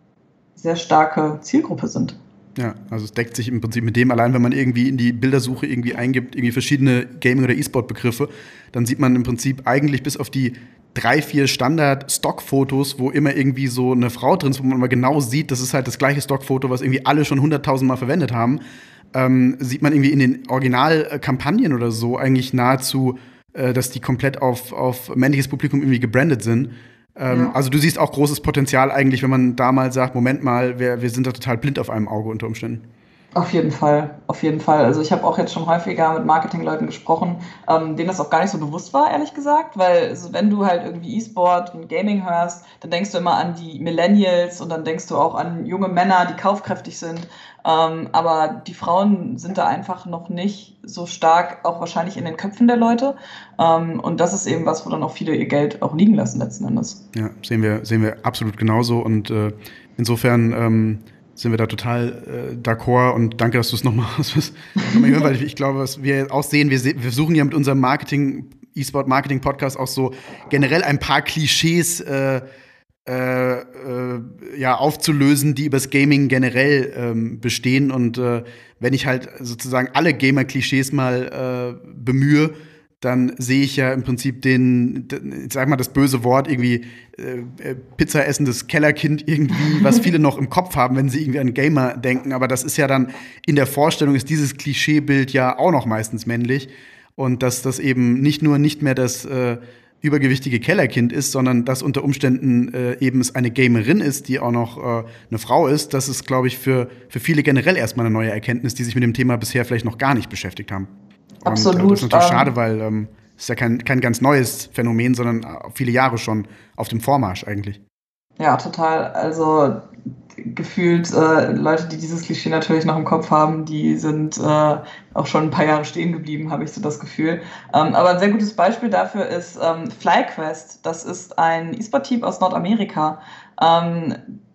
sehr starke Zielgruppe sind. Ja, also es deckt sich im Prinzip mit dem, allein wenn man irgendwie in die Bildersuche irgendwie eingibt, irgendwie verschiedene Gaming- oder E-Sport-Begriffe, dann sieht man im Prinzip eigentlich bis auf die drei, vier Standard-Stockfotos, wo immer irgendwie so eine Frau drin ist, wo man mal genau sieht, das ist halt das gleiche Stockfoto, was irgendwie alle schon hunderttausend Mal verwendet haben, ähm, sieht man irgendwie in den Originalkampagnen oder so eigentlich nahezu, äh, dass die komplett auf, auf männliches Publikum irgendwie gebrandet sind. Ähm, ja. Also du siehst auch großes Potenzial eigentlich, wenn man da mal sagt, Moment mal, wir, wir sind da total blind auf einem Auge unter Umständen. Auf jeden Fall, auf jeden Fall. Also ich habe auch jetzt schon häufiger mit Marketingleuten gesprochen, ähm, denen das auch gar nicht so bewusst war, ehrlich gesagt, weil also wenn du halt irgendwie E-Sport und Gaming hörst, dann denkst du immer an die Millennials und dann denkst du auch an junge Männer, die kaufkräftig sind, ähm, aber die Frauen sind da einfach noch nicht so stark, auch wahrscheinlich in den Köpfen der Leute, ähm, und das ist eben was, wo dann auch viele ihr Geld auch liegen lassen letzten Endes. Ja, sehen wir, sehen wir absolut genauso und äh, insofern ähm sind wir da total äh, d'accord und danke, dass du es nochmal hast, weil ich glaube, was wir auch sehen, wir, wir versuchen ja mit unserem Marketing, E-Sport-Marketing-Podcast auch so generell ein paar Klischees äh, äh, äh, ja, aufzulösen, die übers Gaming generell ähm, bestehen und äh, wenn ich halt sozusagen alle Gamer-Klischees mal äh, bemühe, dann sehe ich ja im Prinzip den, den, sag mal das böse Wort, irgendwie äh, Pizza essendes Kellerkind irgendwie, was viele noch im Kopf haben, wenn sie irgendwie an Gamer denken. Aber das ist ja dann, in der Vorstellung ist dieses Klischeebild ja auch noch meistens männlich. Und dass das eben nicht nur nicht mehr das äh, übergewichtige Kellerkind ist, sondern dass unter Umständen äh, eben es eine Gamerin ist, die auch noch äh, eine Frau ist. Das ist, glaube ich, für, für viele generell erstmal eine neue Erkenntnis, die sich mit dem Thema bisher vielleicht noch gar nicht beschäftigt haben. Absolut. Und, äh, das ist natürlich ähm, schade, weil es ähm, ist ja kein, kein ganz neues Phänomen, sondern viele Jahre schon auf dem Vormarsch eigentlich. Ja, total. Also gefühlt äh, Leute, die dieses Klischee natürlich noch im Kopf haben, die sind äh, auch schon ein paar Jahre stehen geblieben, habe ich so das Gefühl. Ähm, aber ein sehr gutes Beispiel dafür ist ähm, FlyQuest. Das ist ein E-Sport-Team aus Nordamerika. Ähm,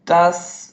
das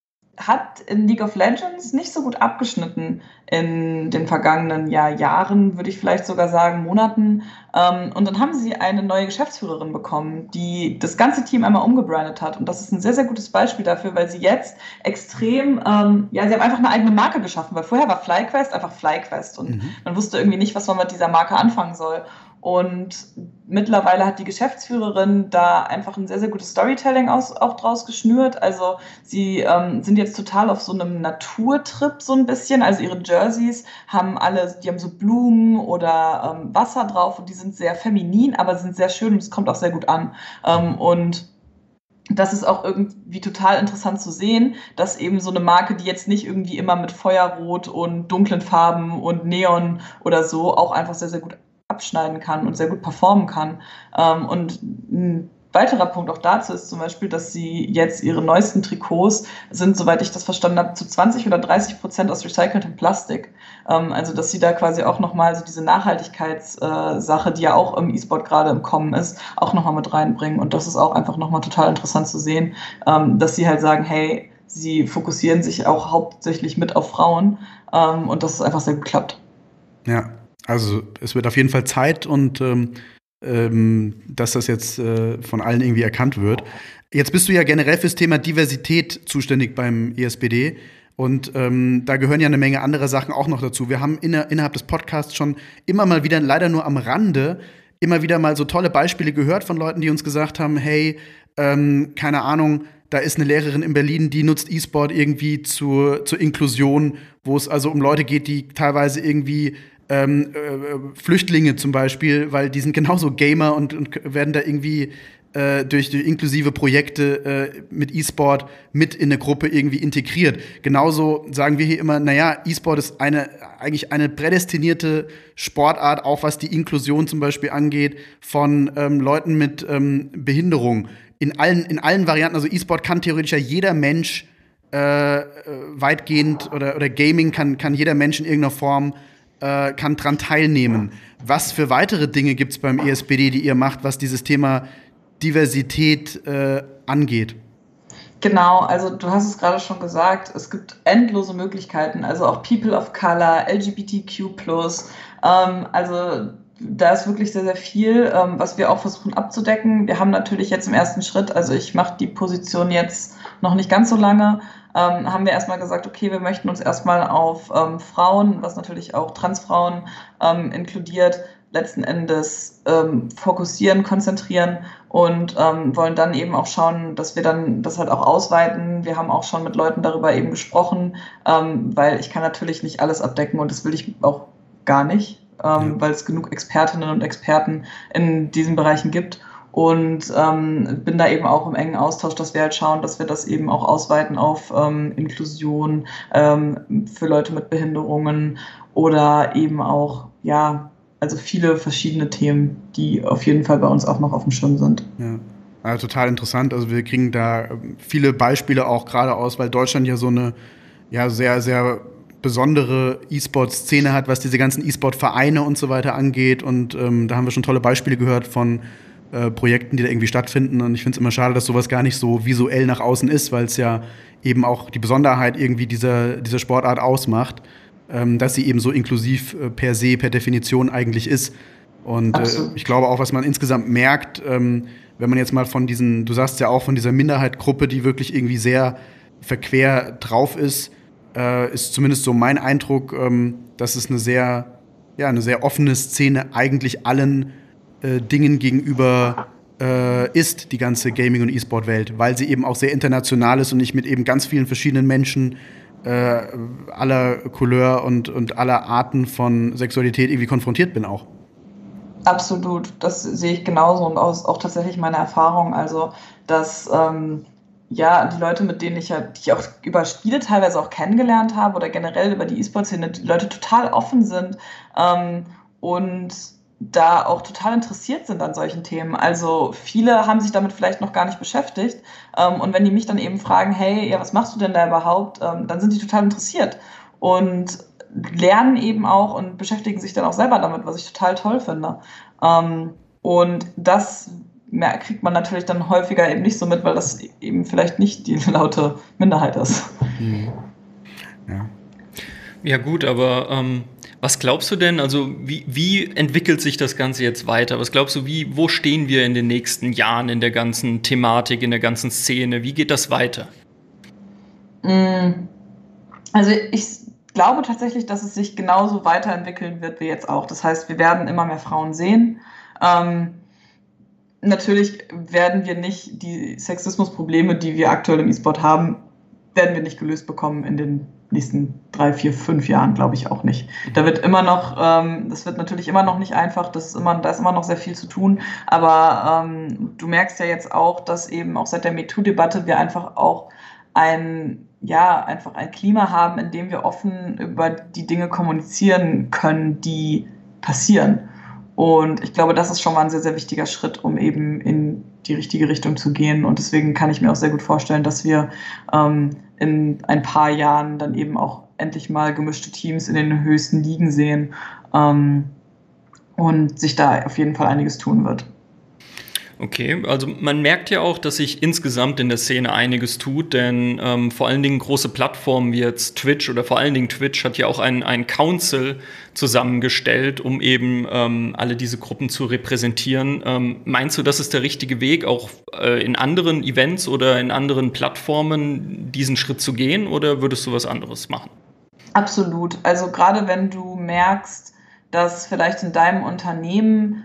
hat in League of Legends nicht so gut abgeschnitten in den vergangenen ja, Jahren, würde ich vielleicht sogar sagen, Monaten. Ähm, und dann haben sie eine neue Geschäftsführerin bekommen, die das ganze Team einmal umgebrandet hat. Und das ist ein sehr, sehr gutes Beispiel dafür, weil sie jetzt extrem, ähm, ja, sie haben einfach eine eigene Marke geschaffen, weil vorher war FlyQuest einfach FlyQuest und mhm. man wusste irgendwie nicht, was man mit dieser Marke anfangen soll. Und mittlerweile hat die Geschäftsführerin da einfach ein sehr, sehr gutes Storytelling aus, auch draus geschnürt. Also sie ähm, sind jetzt total auf so einem Naturtrip so ein bisschen. Also ihre Jerseys haben alle, die haben so Blumen oder ähm, Wasser drauf und die sind sehr feminin, aber sind sehr schön und es kommt auch sehr gut an. Ähm, und das ist auch irgendwie total interessant zu sehen, dass eben so eine Marke, die jetzt nicht irgendwie immer mit Feuerrot und dunklen Farben und Neon oder so auch einfach sehr, sehr gut abschneiden kann und sehr gut performen kann. Und ein weiterer Punkt auch dazu ist zum Beispiel, dass sie jetzt ihre neuesten Trikots sind, soweit ich das verstanden habe, zu zwanzig oder dreißig Prozent aus recyceltem Plastik. Also dass sie da quasi auch nochmal so diese Nachhaltigkeitssache, die ja auch im E-Sport gerade im Kommen ist, auch nochmal mit reinbringen. Und das ist auch einfach nochmal total interessant zu sehen, dass sie halt sagen, hey, sie fokussieren sich auch hauptsächlich mit auf Frauen und das ist einfach sehr gut klappt. Ja. Also es wird auf jeden Fall Zeit und ähm, ähm, dass das jetzt äh, von allen irgendwie erkannt wird. Jetzt bist du ja generell fürs Thema Diversität zuständig beim E S B D. Und ähm, da gehören ja eine Menge andere Sachen auch noch dazu. Wir haben inner, innerhalb des Podcasts schon immer mal wieder, leider nur am Rande, immer wieder mal so tolle Beispiele gehört von Leuten, die uns gesagt haben, hey, ähm, keine Ahnung, da ist eine Lehrerin in Berlin, die nutzt E-Sport irgendwie zur, zur Inklusion, wo es also um Leute geht, die teilweise irgendwie ähm, äh, Flüchtlinge zum Beispiel, weil die sind genauso Gamer und, und werden da irgendwie Äh, durch, durch inklusive Projekte äh, mit E-Sport mit in eine Gruppe irgendwie integriert. Genauso sagen wir hier immer, naja, E-Sport ist eine, eigentlich eine prädestinierte Sportart, auch was die Inklusion zum Beispiel angeht, von ähm, Leuten mit ähm, Behinderung. In allen, in allen Varianten, also E-Sport kann theoretisch ja jeder Mensch äh, weitgehend oder, oder Gaming kann, kann jeder Mensch in irgendeiner Form äh, kann dran teilnehmen. Was für weitere Dinge gibt es beim E S B D, die ihr macht, was dieses Thema Diversität äh, angeht? Genau, also du hast es gerade schon gesagt, es gibt endlose Möglichkeiten, also auch People of Color, L G B T Q plus, ähm, also da ist wirklich sehr, sehr viel, ähm, was wir auch versuchen abzudecken. Wir haben natürlich jetzt im ersten Schritt, also ich mache die Position jetzt noch nicht ganz so lange, ähm, haben wir erstmal gesagt, okay, wir möchten uns erstmal auf ähm, Frauen, was natürlich auch Transfrauen ähm, inkludiert, letzten Endes ähm, fokussieren, konzentrieren und ähm, wollen dann eben auch schauen, dass wir dann das halt auch ausweiten. Wir haben auch schon mit Leuten darüber eben gesprochen, ähm, weil ich kann natürlich nicht alles abdecken und das will ich auch gar nicht, ähm, ja. weil es genug Expertinnen und Experten in diesen Bereichen gibt und ähm, bin da eben auch im engen Austausch, dass wir halt schauen, dass wir das eben auch ausweiten auf ähm, Inklusion ähm, für Leute mit Behinderungen oder eben auch, ja, also viele verschiedene Themen, die auf jeden Fall bei uns auch noch auf dem Schirm sind. Ja, also total interessant. Also wir kriegen da viele Beispiele auch gerade aus, weil Deutschland ja so eine ja, sehr, sehr besondere E-Sport-Szene hat, was diese ganzen E-Sport-Vereine und so weiter angeht. Und ähm, da haben wir schon tolle Beispiele gehört von äh, Projekten, die da irgendwie stattfinden. Und ich finde es immer schade, dass sowas gar nicht so visuell nach außen ist, weil es ja eben auch die Besonderheit irgendwie dieser, dieser Sportart ausmacht. Dass sie eben so inklusiv äh, per se, per Definition eigentlich ist. Und äh, ich glaube auch, was man insgesamt merkt, ähm, wenn man jetzt mal von diesen, du sagst ja auch von dieser Minderheitengruppe, die wirklich irgendwie sehr verquer drauf ist, äh, ist zumindest so mein Eindruck, ähm, dass es eine sehr, ja, eine sehr offene Szene eigentlich allen äh, Dingen gegenüber äh, ist, die ganze Gaming- und E-Sport-Welt, weil sie eben auch sehr international ist und ich mit eben ganz vielen verschiedenen Menschen Äh, aller Couleur und, und aller Arten von Sexualität irgendwie konfrontiert bin auch. Absolut, das sehe ich genauso und aus, auch tatsächlich meine Erfahrung, also dass ähm, ja, die Leute, mit denen ich ja, die ich auch über Spiele teilweise auch kennengelernt habe oder generell über die E-Sport-Szene, die Leute total offen sind ähm, und da auch total interessiert sind an solchen Themen. Also viele haben sich damit vielleicht noch gar nicht beschäftigt. Ähm, und wenn die mich dann eben fragen, hey, ja, was machst du denn da überhaupt? Ähm, dann sind die total interessiert und lernen eben auch und beschäftigen sich dann auch selber damit, was ich total toll finde. Ähm, und das kriegt man natürlich dann häufiger eben nicht so mit, weil das eben vielleicht nicht die laute Minderheit ist. Mhm. Ja. Ja gut, aber ähm was glaubst du denn, also wie, wie entwickelt sich das Ganze jetzt weiter? Was glaubst du, wie, wo stehen wir in den nächsten Jahren in der ganzen Thematik, in der ganzen Szene? Wie geht das weiter? Also ich glaube tatsächlich, dass es sich genauso weiterentwickeln wird wie jetzt auch. Das heißt, wir werden immer mehr Frauen sehen. Ähm, natürlich werden wir nicht die Sexismusprobleme, die wir aktuell im E-Sport haben, werden wir nicht gelöst bekommen in den nächsten drei, vier, fünf Jahren, glaube ich auch nicht. Da wird immer noch, ähm, das wird natürlich immer noch nicht einfach, das ist immer, da ist immer noch sehr viel zu tun, aber ähm, du merkst ja jetzt auch, dass eben auch seit der MeToo-Debatte wir einfach auch ein, ja, einfach ein Klima haben, in dem wir offen über die Dinge kommunizieren können, die passieren. Und ich glaube, das ist schon mal ein sehr, sehr wichtiger Schritt, um eben in die richtige Richtung zu gehen. Und deswegen kann ich mir auch sehr gut vorstellen, dass wir ähm, in ein paar Jahren dann eben auch endlich mal gemischte Teams in den höchsten Ligen sehen ähm, und sich da auf jeden Fall einiges tun wird. Okay, also man merkt ja auch, dass sich insgesamt in der Szene einiges tut, denn ähm, vor allen Dingen große Plattformen wie jetzt Twitch oder vor allen Dingen Twitch hat ja auch ein, ein Council zusammengestellt, um eben ähm, alle diese Gruppen zu repräsentieren. Ähm, meinst du, das ist der richtige Weg, auch äh, in anderen Events oder in anderen Plattformen diesen Schritt zu gehen, oder würdest du was anderes machen? Absolut. Also gerade wenn du merkst, dass vielleicht in deinem Unternehmen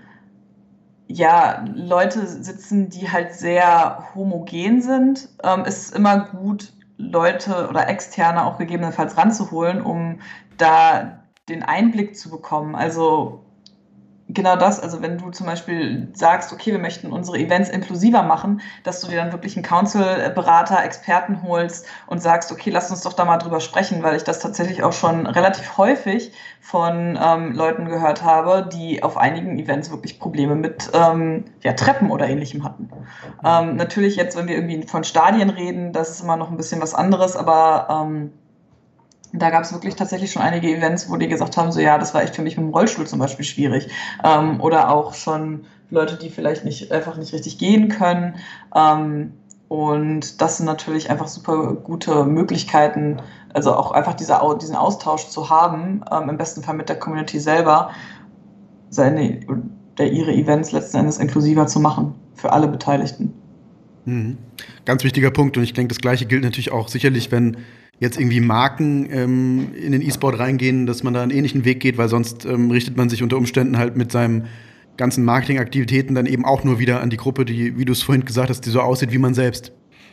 ja, Leute sitzen, die halt sehr homogen sind, ähm, ist es immer gut, Leute oder Externe auch gegebenenfalls ranzuholen, um da den Einblick zu bekommen. Also genau das, also wenn du zum Beispiel sagst, okay, wir möchten unsere Events inklusiver machen, dass du dir dann wirklich einen Council-Berater, Experten holst und sagst, okay, lass uns doch da mal drüber sprechen, weil ich das tatsächlich auch schon relativ häufig von ähm, Leuten gehört habe, die auf einigen Events wirklich Probleme mit ähm, ja, Treppen oder Ähnlichem hatten. Ähm, natürlich jetzt, wenn wir irgendwie von Stadien reden, das ist immer noch ein bisschen was anderes, aber ähm, da gab es wirklich tatsächlich schon einige Events, wo die gesagt haben, so ja, das war echt für mich mit dem Rollstuhl zum Beispiel schwierig. Ähm, oder auch schon Leute, die vielleicht nicht einfach nicht richtig gehen können. Ähm, und das sind natürlich einfach super gute Möglichkeiten, also auch einfach diese, diesen Austausch zu haben, ähm, im besten Fall mit der Community selber, seine, der, ihre Events letzten Endes inklusiver zu machen für alle Beteiligten. Mhm. Ganz wichtiger Punkt, und ich denke, das Gleiche gilt natürlich auch sicherlich, wenn jetzt irgendwie Marken ähm, in den E-Sport reingehen, dass man da einen ähnlichen Weg geht, weil sonst ähm, richtet man sich unter Umständen halt mit seinen ganzen Marketingaktivitäten dann eben auch nur wieder an die Gruppe, die, wie du es vorhin gesagt hast, die so aussieht wie man selbst.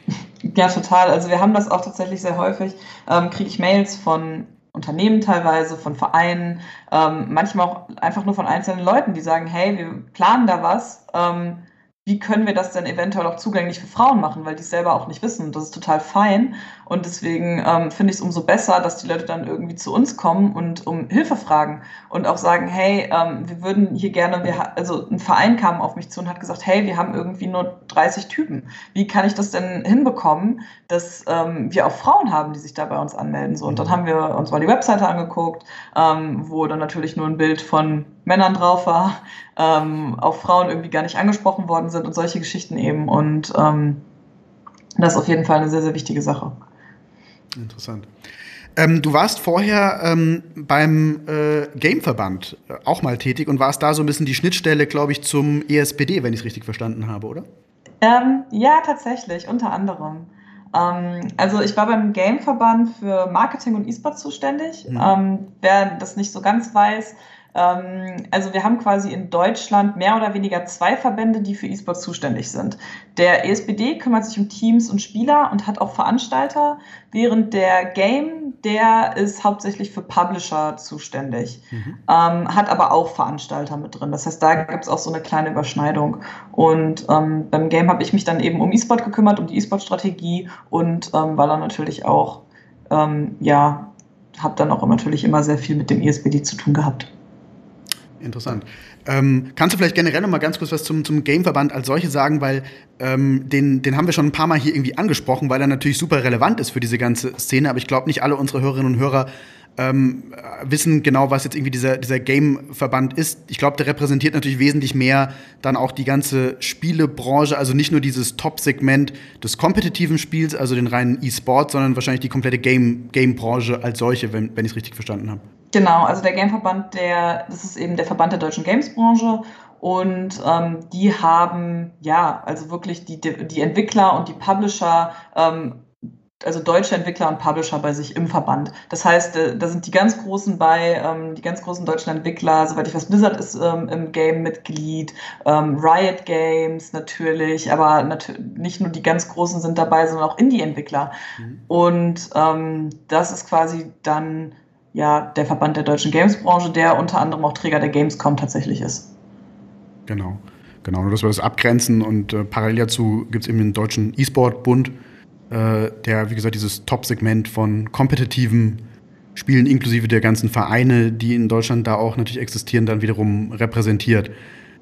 Ja, total. Also wir haben das auch tatsächlich sehr häufig. Ähm, kriege ich Mails von Unternehmen teilweise, von Vereinen, ähm, manchmal auch einfach nur von einzelnen Leuten, die sagen, hey, wir planen da was, ähm, wie können wir das denn eventuell auch zugänglich für Frauen machen, weil die es selber auch nicht wissen. Und das ist total fein. Und deswegen ähm, finde ich es umso besser, dass die Leute dann irgendwie zu uns kommen und um Hilfe fragen und auch sagen, hey, ähm, wir würden hier gerne, wir, also ein Verein kam auf mich zu und hat gesagt, hey, wir haben irgendwie nur dreißig Typen. Wie kann ich das denn hinbekommen, dass ähm, wir auch Frauen haben, die sich da bei uns anmelden? So, und dann haben wir uns mal die Webseite angeguckt, ähm, wo dann natürlich nur ein Bild von Männern drauf war, ähm, auf Frauen irgendwie gar nicht angesprochen worden sind und solche Geschichten eben. Und ähm, das ist auf jeden Fall eine sehr, sehr wichtige Sache. Interessant. Ähm, du warst vorher ähm, beim äh, Gameverband äh, auch mal tätig und warst da so ein bisschen die Schnittstelle, glaube ich, zum E S P D, wenn ich es richtig verstanden habe, oder? Ähm, ja, tatsächlich, unter anderem. Ähm, also ich war beim Gameverband für Marketing und E-Sport zuständig. Mhm. Ähm, wer das nicht so ganz weiß, ähm, also wir haben quasi in Deutschland mehr oder weniger zwei Verbände, die für E-Sport zuständig sind. Der E S P D kümmert sich um Teams und Spieler und hat auch Veranstalter, während der Game, der ist hauptsächlich für Publisher zuständig, mhm. ähm, hat aber auch Veranstalter mit drin. Das heißt, da gibt es auch so eine kleine Überschneidung. Und ähm, beim Game habe ich mich dann eben um E-Sport gekümmert, um die E-Sport-Strategie und ähm, war dann natürlich auch, ähm, ja, habe dann auch natürlich immer sehr viel mit dem E S P D zu tun gehabt. Interessant. Ähm, kannst du vielleicht generell noch mal ganz kurz was zum, zum Gameverband als solche sagen, weil ähm, den, den haben wir schon ein paar Mal hier irgendwie angesprochen, weil er natürlich super relevant ist für diese ganze Szene, aber ich glaube, nicht alle unsere Hörerinnen und Hörer ähm, wissen genau, was jetzt irgendwie dieser, dieser Gameverband ist. Ich glaube, der repräsentiert natürlich wesentlich mehr dann auch die ganze Spielebranche, also nicht nur dieses Top-Segment des kompetitiven Spiels, also den reinen E-Sport, sondern wahrscheinlich die komplette Game, Game-Branche als solche, wenn, wenn ich es richtig verstanden habe. Genau, also der Gameverband, der, das ist eben der Verband der deutschen Games-Branche und ähm, die haben, ja, also wirklich die, die Entwickler und die Publisher, ähm, also deutsche Entwickler und Publisher bei sich im Verband. Das heißt, da sind die ganz Großen bei, ähm, die ganz großen deutschen Entwickler, soweit ich weiß, Blizzard ist ähm, im Game Mitglied, ähm, Riot Games natürlich, aber nat- nicht nur die ganz Großen sind dabei, sondern auch Indie-Entwickler. Mhm. Und ähm, das ist quasi dann ja der Verband der deutschen Games-Branche, der unter anderem auch Träger der Gamescom tatsächlich ist. Genau, genau, nur dass wir das abgrenzen und äh, parallel dazu gibt es eben den Deutschen E-Sport-Bund, äh, der, wie gesagt, dieses Top-Segment von kompetitiven Spielen inklusive der ganzen Vereine, die in Deutschland da auch natürlich existieren, dann wiederum repräsentiert.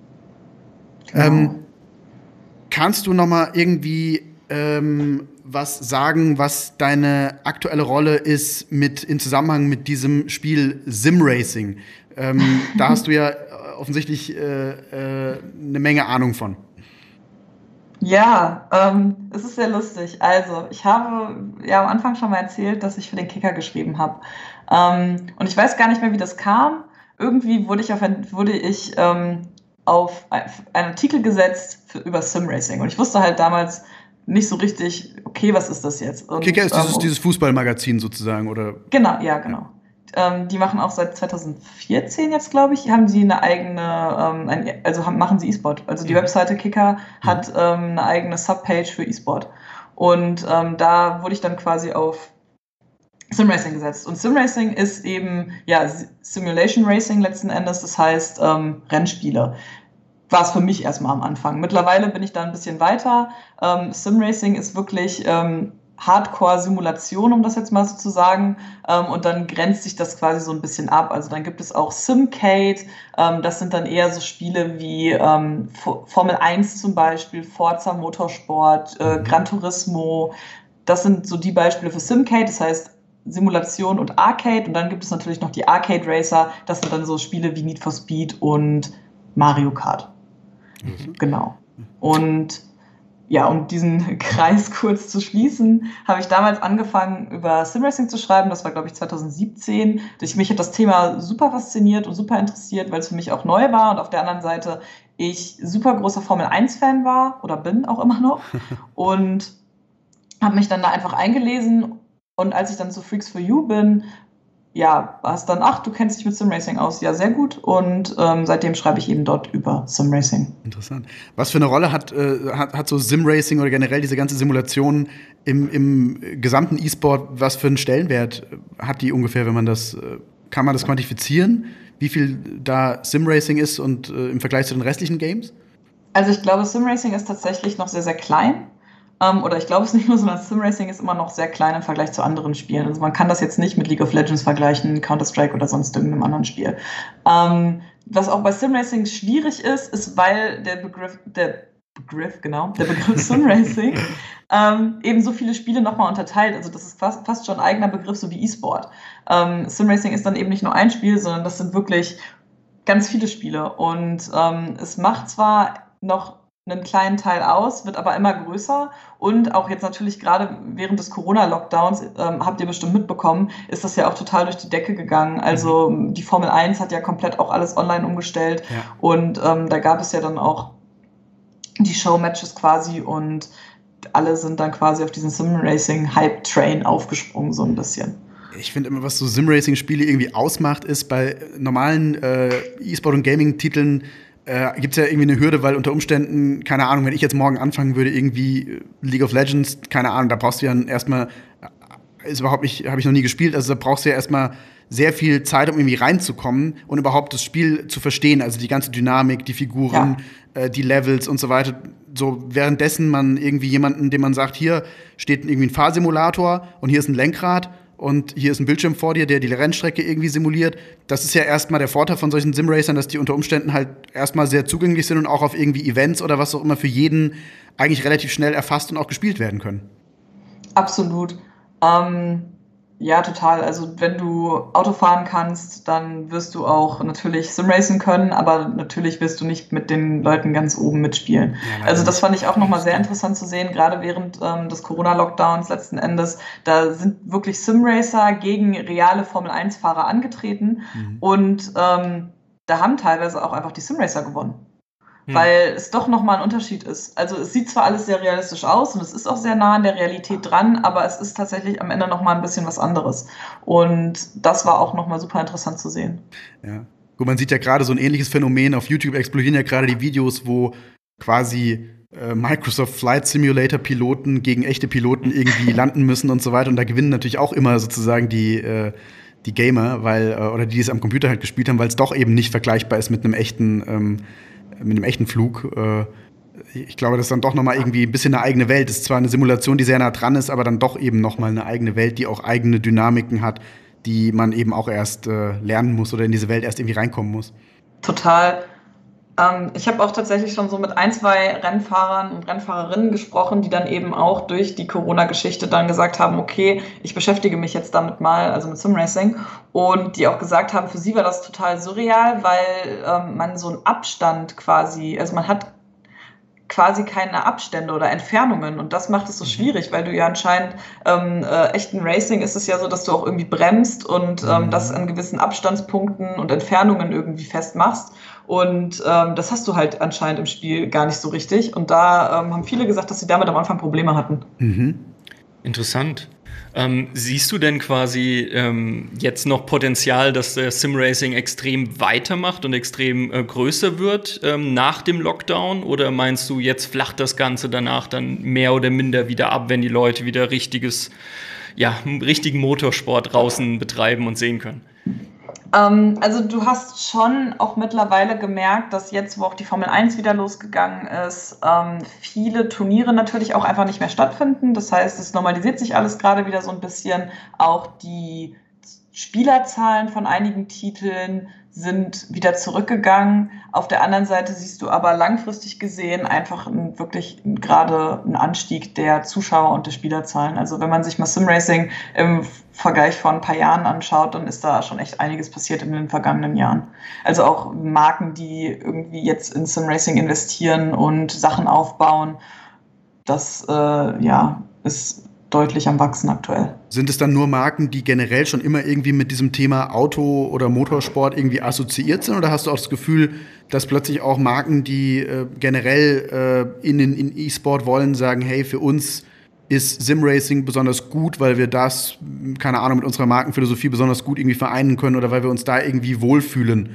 Genau. Ähm, kannst du noch mal irgendwie ähm, was sagen, was deine aktuelle Rolle ist mit, in Zusammenhang mit diesem Spiel Sim-Racing? Ähm, da hast du ja offensichtlich äh, äh, eine Menge Ahnung von. Ja, ähm, es ist sehr lustig. Also, ich habe ja am Anfang schon mal erzählt, dass ich für den Kicker geschrieben habe. Ähm, und ich weiß gar nicht mehr, wie das kam. Irgendwie wurde ich auf, ein, wurde ich, ähm, auf ein- einen Artikel gesetzt für, über Simracing. Und ich wusste halt damals nicht so richtig, okay, was ist das jetzt? Und, Kicker ist dieses, ähm, dieses Fußballmagazin sozusagen, oder? Genau, ja, genau. Ähm, die machen auch seit zwanzig vierzehn jetzt, glaube ich, haben sie eine eigene, ähm, ein, also haben, machen sie E-Sport. Also die Mhm. Webseite Kicker hat ähm, eine eigene Subpage für E-Sport. Und ähm, da wurde ich dann quasi auf Simracing gesetzt. Und Simracing ist eben ja Simulation Racing letzten Endes, das heißt ähm, Rennspiele. War es für mich erstmal am Anfang. Mittlerweile bin ich da ein bisschen weiter. Ähm, Simracing ist wirklich ähm, Hardcore-Simulation, um das jetzt mal so zu sagen. Ähm, und dann grenzt sich das quasi so ein bisschen ab. Also dann gibt es auch Simcade. Ähm, das sind dann eher so Spiele wie ähm, Formel eins zum Beispiel, Forza Motorsport, äh, Gran Turismo. Das sind so die Beispiele für Simcade. Das heißt Simulation und Arcade. Und dann gibt es natürlich noch die Arcade Racer. Das sind dann so Spiele wie Need for Speed und Mario Kart. Mhm. Genau. Und ja, um diesen Kreis kurz zu schließen, habe ich damals angefangen, über Simracing zu schreiben. Das war, glaube ich, zwanzig siebzehn. Durch mich hat das Thema super fasziniert und super interessiert, weil es für mich auch neu war. Und auf der anderen Seite ich super großer Formel eins Fan war oder bin auch immer noch. Und habe mich dann da einfach eingelesen. Und als ich dann zu Freaks for You bin, ja, war es dann, ach, du kennst dich mit Simracing aus. Ja, sehr gut. Und ähm, seitdem schreibe ich eben dort über Simracing. Interessant. Was für eine Rolle hat, äh, hat, hat so Simracing oder generell diese ganze Simulation im, im gesamten E-Sport? Was für einen Stellenwert hat die ungefähr, wenn man das, äh, kann man das quantifizieren? Wie viel da Simracing ist und äh, im Vergleich zu den restlichen Games? Also ich glaube, Simracing ist tatsächlich noch sehr, sehr klein. Um, oder ich glaube es nicht nur, sondern Simracing ist immer noch sehr klein im Vergleich zu anderen Spielen. Also man kann das jetzt nicht mit League of Legends vergleichen, Counter-Strike oder sonst irgendeinem anderen Spiel. Um, was auch bei Simracing schwierig ist, ist, weil der Begriff, der Begriff, genau, der Begriff Simracing um, eben so viele Spiele nochmal unterteilt. Also das ist fast, fast schon ein eigener Begriff, so wie E-Sport. Um, Simracing ist dann eben nicht nur ein Spiel, sondern das sind wirklich ganz viele Spiele. Und um, es macht zwar noch einen kleinen Teil aus, wird aber immer größer und auch jetzt natürlich gerade während des Corona-Lockdowns, ähm, habt ihr bestimmt mitbekommen, ist das ja auch total durch die Decke gegangen. Also die Formel eins hat ja komplett auch alles online umgestellt ja. und ähm, da gab es ja dann auch die Showmatches quasi und alle sind dann quasi auf diesen Sim-Racing-Hype-Train aufgesprungen, so ein bisschen. Ich finde immer, was so Sim-Racing-Spiele irgendwie ausmacht, ist bei normalen äh, E-Sport- und Gaming-Titeln Äh, gibt es ja irgendwie eine Hürde, weil unter Umständen, keine Ahnung, wenn ich jetzt morgen anfangen würde, irgendwie League of Legends, keine Ahnung, da brauchst du ja erstmal, ist überhaupt nicht, habe ich noch nie gespielt, also da brauchst du ja erstmal sehr viel Zeit, um irgendwie reinzukommen und überhaupt das Spiel zu verstehen, also die ganze Dynamik, die Figuren, ja. äh, die Levels und so weiter. So währenddessen man irgendwie jemanden, dem man sagt, hier steht irgendwie ein Fahrsimulator und hier ist ein Lenkrad und hier ist ein Bildschirm vor dir, der die Rennstrecke irgendwie simuliert. Das ist ja erstmal der Vorteil von solchen Simracern, dass die unter Umständen halt erstmal sehr zugänglich sind und auch auf irgendwie Events oder was auch immer für jeden eigentlich relativ schnell erfasst und auch gespielt werden können. Absolut. Ähm, ja, total. Also wenn du Auto fahren kannst, dann wirst du auch natürlich Simracen können, aber natürlich wirst du nicht mit den Leuten ganz oben mitspielen. Ja, also das fand ich auch nochmal sehr interessant zu sehen, gerade während ähm, des Corona-Lockdowns letzten Endes. Da sind wirklich Simracer gegen reale Formel eins Fahrer angetreten mhm. und ähm, da haben teilweise auch einfach die Simracer gewonnen. Weil es doch nochmal ein Unterschied ist. Also es sieht zwar alles sehr realistisch aus und es ist auch sehr nah an der Realität dran, aber es ist tatsächlich am Ende nochmal ein bisschen was anderes. Und das war auch nochmal super interessant zu sehen. Ja. Gut, man sieht ja gerade so ein ähnliches Phänomen. Auf YouTube explodieren ja gerade die Videos, wo quasi äh, Microsoft Flight Simulator Piloten gegen echte Piloten irgendwie landen müssen und so weiter. Und da gewinnen natürlich auch immer sozusagen die äh, die Gamer, weil äh, oder die, die es am Computer halt gespielt haben, weil es doch eben nicht vergleichbar ist mit einem echten ähm, mit einem echten Flug. Ich glaube, das ist dann doch noch mal irgendwie ein bisschen eine eigene Welt. Es ist zwar eine Simulation, die sehr nah dran ist, aber dann doch eben noch mal eine eigene Welt, die auch eigene Dynamiken hat, die man eben auch erst äh, lernen muss oder in diese Welt erst irgendwie reinkommen muss. Total. Ähm, ich habe auch tatsächlich schon so mit ein, zwei Rennfahrern und Rennfahrerinnen gesprochen, die dann eben auch durch die Corona-Geschichte dann gesagt haben, okay, ich beschäftige mich jetzt damit mal, also mit Simracing. Und die auch gesagt haben, für sie war das total surreal, weil ähm, man so einen Abstand quasi, also man hat quasi keine Abstände oder Entfernungen und das macht es so schwierig, weil du ja anscheinend ähm, äh, echten Racing ist es ja so, dass du auch irgendwie bremst und ähm, das an gewissen Abstandspunkten und Entfernungen irgendwie festmachst und ähm, das hast du halt anscheinend im Spiel gar nicht so richtig und da ähm, haben viele gesagt, dass sie damit am Anfang Probleme hatten. Mhm. Interessant. Ähm, siehst du denn quasi ähm, jetzt noch Potenzial, dass der Simracing extrem weitermacht und extrem äh, größer wird ähm, nach dem Lockdown? Oder meinst du, jetzt flacht das Ganze danach dann mehr oder minder wieder ab, wenn die Leute wieder richtiges, ja, richtigen Motorsport draußen betreiben und sehen können? Ähm, also du hast schon auch mittlerweile gemerkt, dass jetzt, wo auch die Formel eins wieder losgegangen ist, ähm, viele Turniere natürlich auch einfach nicht mehr stattfinden. Das heißt, es normalisiert sich alles gerade wieder so ein bisschen. Auch die Spielerzahlen von einigen Titeln sind wieder zurückgegangen. Auf der anderen Seite siehst du aber langfristig gesehen einfach ein, wirklich gerade einen Anstieg der Zuschauer und der Spielerzahlen. Also wenn man sich mal Simracing im Vergleich von ein paar Jahren anschaut, dann ist da schon echt einiges passiert in den vergangenen Jahren. Also auch Marken, die irgendwie jetzt in Simracing investieren und Sachen aufbauen, das äh, ja, ist deutlich am Wachsen aktuell. Sind es dann nur Marken, die generell schon immer irgendwie mit diesem Thema Auto oder Motorsport irgendwie assoziiert sind? Oder hast du auch das Gefühl, dass plötzlich auch Marken, die äh, generell äh, in den in E-Sport wollen, sagen, hey, für uns ist Simracing besonders gut, weil wir das, keine Ahnung, mit unserer Markenphilosophie besonders gut irgendwie vereinen können oder weil wir uns da irgendwie wohlfühlen?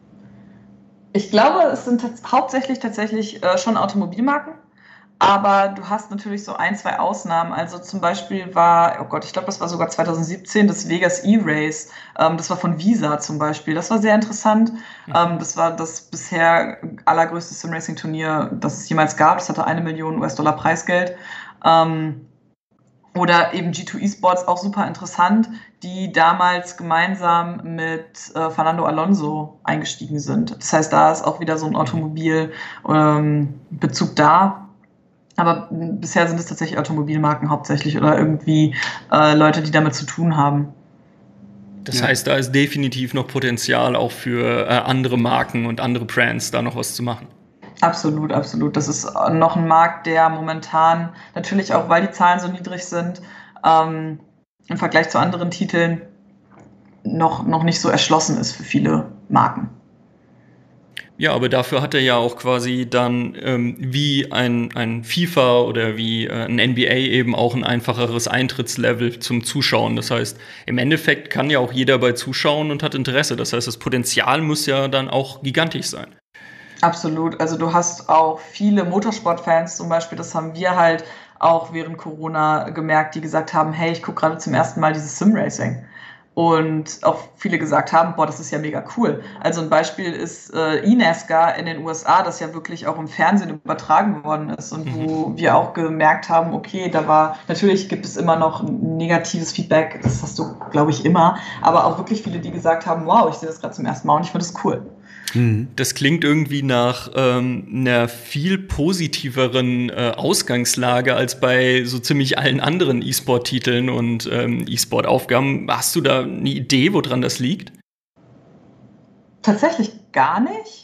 Ich glaube, es sind tats- hauptsächlich tatsächlich äh, schon Automobilmarken. Aber du hast natürlich so ein, zwei Ausnahmen. Also zum Beispiel war, oh Gott, ich glaube, das war sogar zwanzig siebzehn, das Vegas E-Race. Ähm, das war von Visa zum Beispiel. Das war sehr interessant. Mhm. Ähm, das war das bisher allergrößte Simracing-Turnier, das es jemals gab. Das hatte eine Million U S-Dollar Preisgeld. Ähm, oder eben G zwei Esports, auch super interessant, die damals gemeinsam mit äh, Fernando Alonso eingestiegen sind. Das heißt, da ist auch wieder so ein Automobilbezug ähm, da. Aber bisher sind es tatsächlich Automobilmarken hauptsächlich oder irgendwie äh, Leute, die damit zu tun haben. Das Ja. heißt, da ist definitiv noch Potenzial auch für äh, andere Marken und andere Brands, da noch was zu machen. Absolut, absolut. Das ist noch ein Markt, der momentan natürlich auch, weil die Zahlen so niedrig sind, ähm, im Vergleich zu anderen Titeln noch, noch nicht so erschlossen ist für viele Marken. Ja, aber dafür hat er ja auch quasi dann ähm, wie ein, ein FIFA oder wie äh, ein N B A eben auch ein einfacheres Eintrittslevel zum Zuschauen. Das heißt, im Endeffekt kann ja auch jeder bei zuschauen und hat Interesse. Das heißt, das Potenzial muss ja dann auch gigantisch sein. Absolut. Also du hast auch viele Motorsportfans zum Beispiel, das haben wir halt auch während Corona gemerkt, die gesagt haben, hey, ich gucke gerade zum ersten Mal dieses Simracing. Und auch viele gesagt haben, boah, das ist ja mega cool. Also ein Beispiel ist äh, eNASCAR in den U S A, das ja wirklich auch im Fernsehen übertragen worden ist und wo mhm. wir auch gemerkt haben, okay, da war, natürlich gibt es immer noch negatives Feedback, das hast du, glaube ich, immer, aber auch wirklich viele, die gesagt haben, wow, ich sehe das gerade zum ersten Mal und ich finde das cool. Das klingt irgendwie nach ähm, einer viel positiveren äh, Ausgangslage als bei so ziemlich allen anderen E-Sport-Titeln und ähm, E-Sport-Aufgaben. Hast du da eine Idee, woran das liegt? Tatsächlich gar nicht.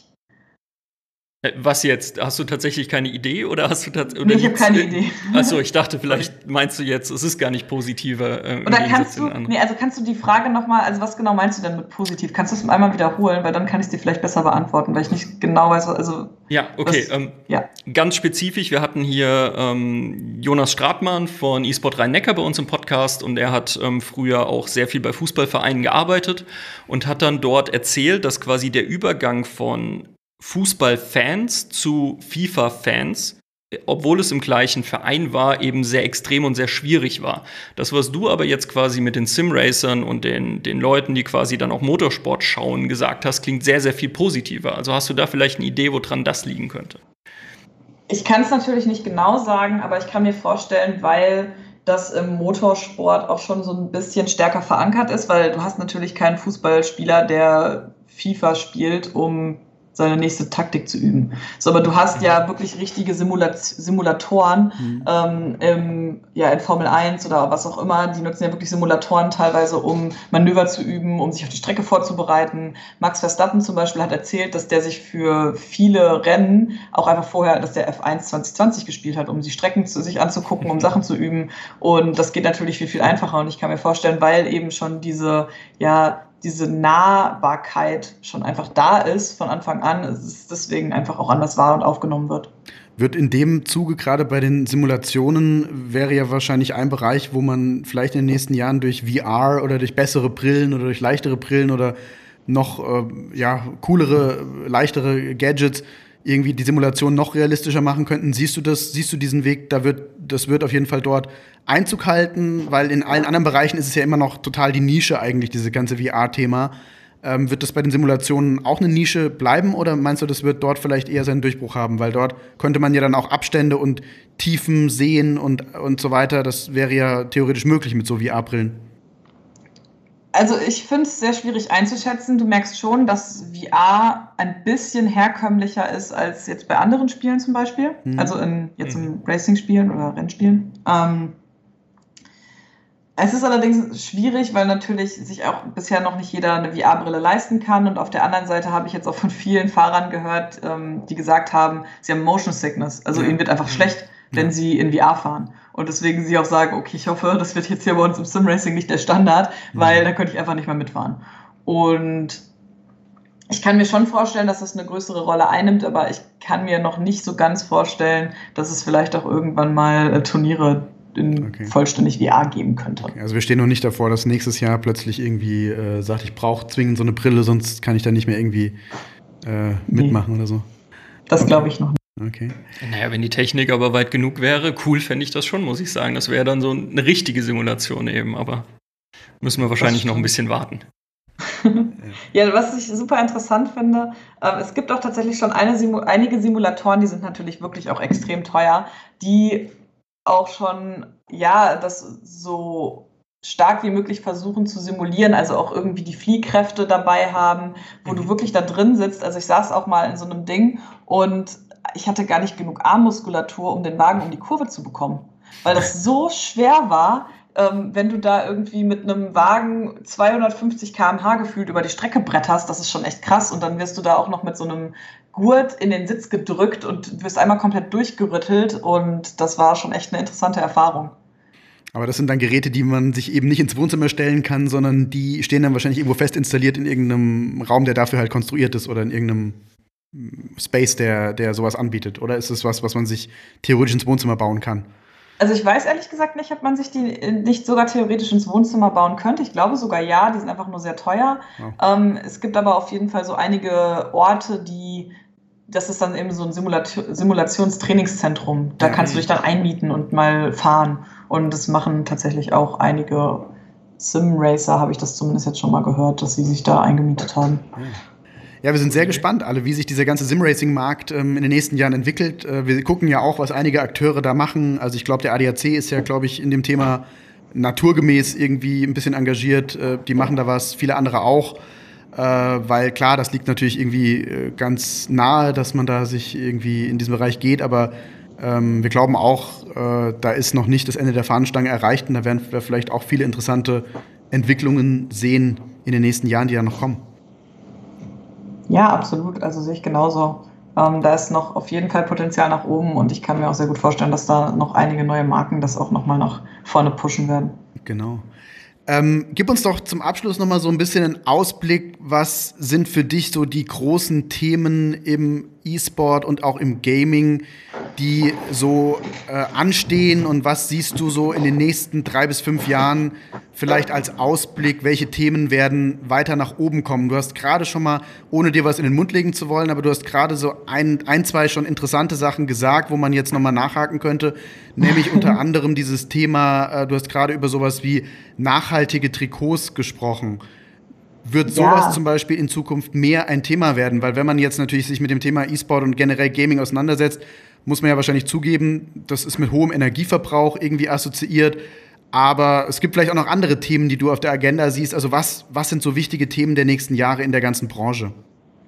Was jetzt? Hast du tatsächlich keine Idee oder hast du tatsächlich? Nee, ich habe keine Idee. Achso, ich dachte, vielleicht meinst du jetzt, es ist gar nicht positiver. Äh, oder kannst du? Nee, also kannst du die Frage nochmal, also was genau meinst du denn mit positiv? Kannst du es einmal wiederholen, weil dann kann ich es dir vielleicht besser beantworten, weil ich nicht genau weiß, also. Ja, okay. Was, ähm, ja. Ganz spezifisch, wir hatten hier ähm, Jonas Stratmann von eSport Rhein-Neckar bei uns im Podcast und er hat ähm, früher auch sehr viel bei Fußballvereinen gearbeitet und hat dann dort erzählt, dass quasi der Übergang von Fußballfans zu FIFA-Fans, obwohl es im gleichen Verein war, eben sehr extrem und sehr schwierig war. Das, was du aber jetzt quasi mit den Simracern und den, den Leuten, die quasi dann auch Motorsport schauen, gesagt hast, klingt sehr, sehr viel positiver. Also hast du da vielleicht eine Idee, woran das liegen könnte? Ich kann es natürlich nicht genau sagen, aber ich kann mir vorstellen, weil das im Motorsport auch schon so ein bisschen stärker verankert ist, weil du hast natürlich keinen Fußballspieler, der FIFA spielt, um seine nächste Taktik zu üben. So, aber du hast ja wirklich richtige Simulat- Simulatoren mhm. ähm, im, ja, in Formel eins oder was auch immer, die nutzen ja wirklich Simulatoren teilweise, um Manöver zu üben, um sich auf die Strecke vorzubereiten. Max Verstappen zum Beispiel hat erzählt, dass der sich für viele Rennen auch einfach vorher, dass der F eins zwanzig zwanzig gespielt hat, um die Strecken zu sich anzugucken, um Sachen zu üben. Und das geht natürlich viel, viel einfacher. Und ich kann mir vorstellen, weil eben schon diese, ja, diese Nahbarkeit schon einfach da ist von Anfang an, es ist deswegen einfach auch anders wahr und aufgenommen wird. Wird in dem Zuge, gerade bei den Simulationen, wäre ja wahrscheinlich ein Bereich, wo man vielleicht in den nächsten Jahren durch V R oder durch bessere Brillen oder durch leichtere Brillen oder noch äh, ja, coolere, leichtere Gadgets irgendwie die Simulation noch realistischer machen könnten. Siehst du das, siehst du diesen Weg, da wird, das wird auf jeden Fall dort Einzug halten, weil in allen anderen Bereichen ist es ja immer noch total die Nische eigentlich, dieses ganze V R-Thema. Ähm, wird das bei den Simulationen auch eine Nische bleiben oder meinst du, das wird dort vielleicht eher seinen Durchbruch haben? Weil dort könnte man ja dann auch Abstände und Tiefen sehen und, und so weiter. Das wäre ja theoretisch möglich mit so V R-Brillen. Also ich finde es sehr schwierig einzuschätzen. Du merkst schon, dass V R ein bisschen herkömmlicher ist als jetzt bei anderen Spielen zum Beispiel. Mhm. Also in, jetzt in Racing-Spielen oder Rennspielen. Ähm, es ist allerdings schwierig, weil natürlich sich auch bisher noch nicht jeder eine V R-Brille leisten kann. Und auf der anderen Seite habe ich jetzt auch von vielen Fahrern gehört, ähm, die gesagt haben, sie haben Motion Sickness. Also ihnen wird einfach mhm. schlecht, wenn ja. sie in V R fahren. Und deswegen sie auch sagen, okay, ich hoffe, das wird jetzt hier bei uns im Sim-Racing nicht der Standard, weil mhm. dann könnte ich einfach nicht mehr mitfahren. Und ich kann mir schon vorstellen, dass das eine größere Rolle einnimmt, aber ich kann mir noch nicht so ganz vorstellen, dass es vielleicht auch irgendwann mal äh, Turniere in okay. vollständig V R geben könnte. Okay, also wir stehen noch nicht davor, dass nächstes Jahr plötzlich irgendwie äh, sagt, ich brauche zwingend so eine Brille, sonst kann ich da nicht mehr irgendwie äh, mitmachen nee. oder so. Das okay. glaube ich noch nicht. Okay. Naja, wenn die Technik aber weit genug wäre, cool fände ich das schon, muss ich sagen. Das wäre dann so eine richtige Simulation eben, aber müssen wir wahrscheinlich noch ein bisschen warten. Ja, was ich super interessant finde, äh, es gibt auch tatsächlich schon eine Simu- einige Simulatoren, die sind natürlich wirklich auch extrem teuer, die auch schon, ja, das so stark wie möglich versuchen zu simulieren, also auch irgendwie die Fliehkräfte dabei haben, wo mhm. du wirklich da drin sitzt. Also ich saß auch mal in so einem Ding und ich hatte gar nicht genug Armmuskulatur, um den Wagen um die Kurve zu bekommen, weil das so schwer war, ähm, wenn du da irgendwie mit einem Wagen zweihundertfünfzig Kilometer pro Stunde gefühlt über die Strecke bretterst, das ist schon echt krass und dann wirst du da auch noch mit so einem Gurt in den Sitz gedrückt und wirst einmal komplett durchgerüttelt und das war schon echt eine interessante Erfahrung. Aber das sind dann Geräte, die man sich eben nicht ins Wohnzimmer stellen kann, sondern die stehen dann wahrscheinlich irgendwo fest installiert in irgendeinem Raum, der dafür halt konstruiert ist oder in irgendeinem Space, der, der sowas anbietet? Oder ist es was, was man sich theoretisch ins Wohnzimmer bauen kann? Also ich weiß ehrlich gesagt nicht, ob man sich die nicht sogar theoretisch ins Wohnzimmer bauen könnte. Ich glaube sogar ja, die sind einfach nur sehr teuer. Oh. Ähm, es gibt aber auf jeden Fall so einige Orte, die, das ist dann eben so ein Simulation, Simulationstrainingszentrum. Da ja. kannst du dich dann einmieten und mal fahren. Und das machen tatsächlich auch einige Sim-Racer, habe ich das zumindest jetzt schon mal gehört, dass sie sich da eingemietet haben. Ja. Ja, wir sind sehr gespannt alle, wie sich dieser ganze Sim-Racing-Markt ähm, in den nächsten Jahren entwickelt. Äh, wir gucken ja auch, was einige Akteure da machen. Also ich glaube, der A D A C ist ja, glaube ich, in dem Thema naturgemäß irgendwie ein bisschen engagiert. Äh, die machen da was, viele andere auch. Äh, weil klar, das liegt natürlich irgendwie äh, ganz nahe, dass man da sich irgendwie in diesem Bereich geht. Aber ähm, wir glauben auch, äh, da ist noch nicht das Ende der Fahnenstange erreicht. Und da werden wir vielleicht auch viele interessante Entwicklungen sehen in den nächsten Jahren, die da noch kommen. Ja, absolut. Also sehe ich genauso. Ähm, da ist noch auf jeden Fall Potenzial nach oben und ich kann mir auch sehr gut vorstellen, dass da noch einige neue Marken das auch noch mal nach vorne pushen werden. Genau. Ähm, gib uns doch zum Abschluss noch mal so ein bisschen einen Ausblick. Was sind für dich so die großen Themen im E-Sport und auch im Gaming, die so äh, anstehen? Und was siehst du so in den nächsten drei bis fünf Jahren vielleicht als Ausblick? Welche Themen werden weiter nach oben kommen? Du hast gerade schon mal, ohne dir was in den Mund legen zu wollen, aber du hast gerade so ein, ein, zwei schon interessante Sachen gesagt, wo man jetzt noch mal nachhaken könnte. Nämlich unter anderem dieses Thema, äh, du hast gerade über sowas wie nachhaltige Trikots gesprochen. Wird sowas ja. zum Beispiel in Zukunft mehr ein Thema werden? Weil wenn man jetzt natürlich sich mit dem Thema E-Sport und generell Gaming auseinandersetzt, muss man ja wahrscheinlich zugeben, das ist mit hohem Energieverbrauch irgendwie assoziiert. Aber es gibt vielleicht auch noch andere Themen, die du auf der Agenda siehst. Also was, was sind so wichtige Themen der nächsten Jahre in der ganzen Branche?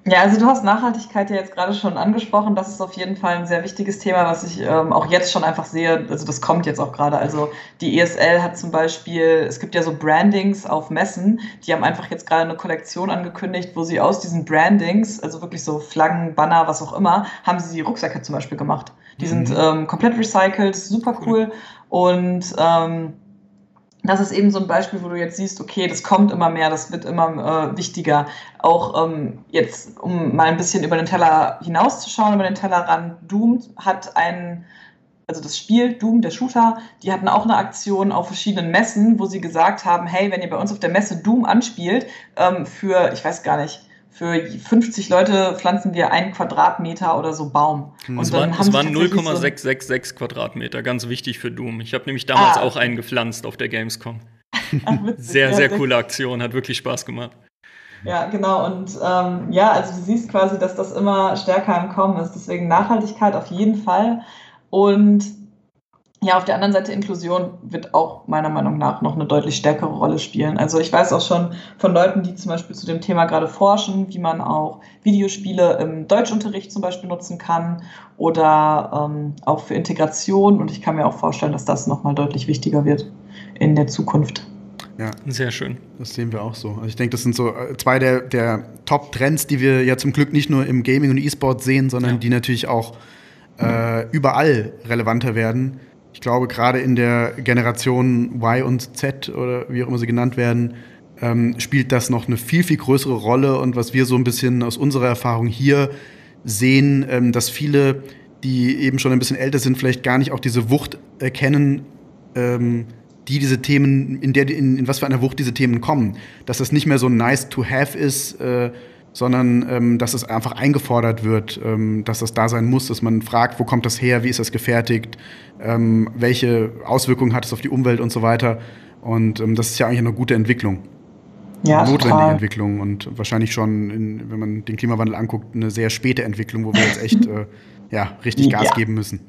Ja, also du hast Nachhaltigkeit ja jetzt gerade schon angesprochen. Das ist auf jeden Fall ein sehr wichtiges Thema, was ich ähm, auch jetzt schon einfach sehe. Also das kommt jetzt auch gerade. Also die E S L hat zum Beispiel, es gibt ja so Brandings auf Messen, die haben einfach jetzt gerade eine Kollektion angekündigt, wo sie aus diesen Brandings, also wirklich so Flaggen, Banner, was auch immer, haben sie die Rucksäcke zum Beispiel gemacht. Die mhm. sind ähm, komplett recycelt, super cool. Und ähm, das ist eben so ein Beispiel, wo du jetzt siehst, okay, das kommt immer mehr, das wird immer äh, wichtiger. Auch ähm, jetzt, um mal ein bisschen über den Teller hinauszuschauen, über den Tellerrand, Doom hat einen, also das Spiel Doom, der Shooter, die hatten auch eine Aktion auf verschiedenen Messen, wo sie gesagt haben, hey, wenn ihr bei uns auf der Messe Doom anspielt, ähm, für, ich weiß gar nicht, für fünfzig Leute pflanzen wir einen Quadratmeter oder so Baum. Und es waren, waren null Komma sechs sechs sechs Quadratmeter, ganz wichtig für Doom. Ich habe nämlich damals ah. auch einen gepflanzt auf der Gamescom. Ach, sehr, ja, sehr coole Aktion, hat wirklich Spaß gemacht. Ja, genau. Und ähm, ja, also du siehst quasi, dass das immer stärker im Kommen ist. Deswegen Nachhaltigkeit auf jeden Fall. Und ja, auf der anderen Seite Inklusion wird auch meiner Meinung nach noch eine deutlich stärkere Rolle spielen. Also ich weiß auch schon von Leuten, die zum Beispiel zu dem Thema gerade forschen, wie man auch Videospiele im Deutschunterricht zum Beispiel nutzen kann oder ähm, auch für Integration. Und ich kann mir auch vorstellen, dass das nochmal deutlich wichtiger wird in der Zukunft. Ja, sehr schön. Das sehen wir auch so. Also ich denke, das sind so zwei der, der Top-Trends, die wir ja zum Glück nicht nur im Gaming und E-Sport sehen, sondern ja. die natürlich auch äh, überall relevanter werden. Ich glaube, gerade in der Generation Y und Z oder wie auch immer sie genannt werden, ähm, spielt das noch eine viel, viel größere Rolle. Und was wir so ein bisschen aus unserer Erfahrung hier sehen, ähm, dass viele, die eben schon ein bisschen älter sind, vielleicht gar nicht auch diese Wucht erkennen, ähm, die diese Themen, in, der, in, in was für einer Wucht diese Themen kommen. Dass das nicht mehr so nice to have ist, äh, sondern ähm, dass es einfach eingefordert wird, ähm, dass das da sein muss, dass man fragt, wo kommt das her, wie ist das gefertigt, ähm, welche Auswirkungen hat es auf die Umwelt und so weiter. Und ähm, das ist ja eigentlich eine gute Entwicklung. Ja, eine notwendige total. Entwicklung und wahrscheinlich schon, in, wenn man den Klimawandel anguckt, eine sehr späte Entwicklung, wo wir jetzt echt äh, ja, richtig Gas ja. geben müssen.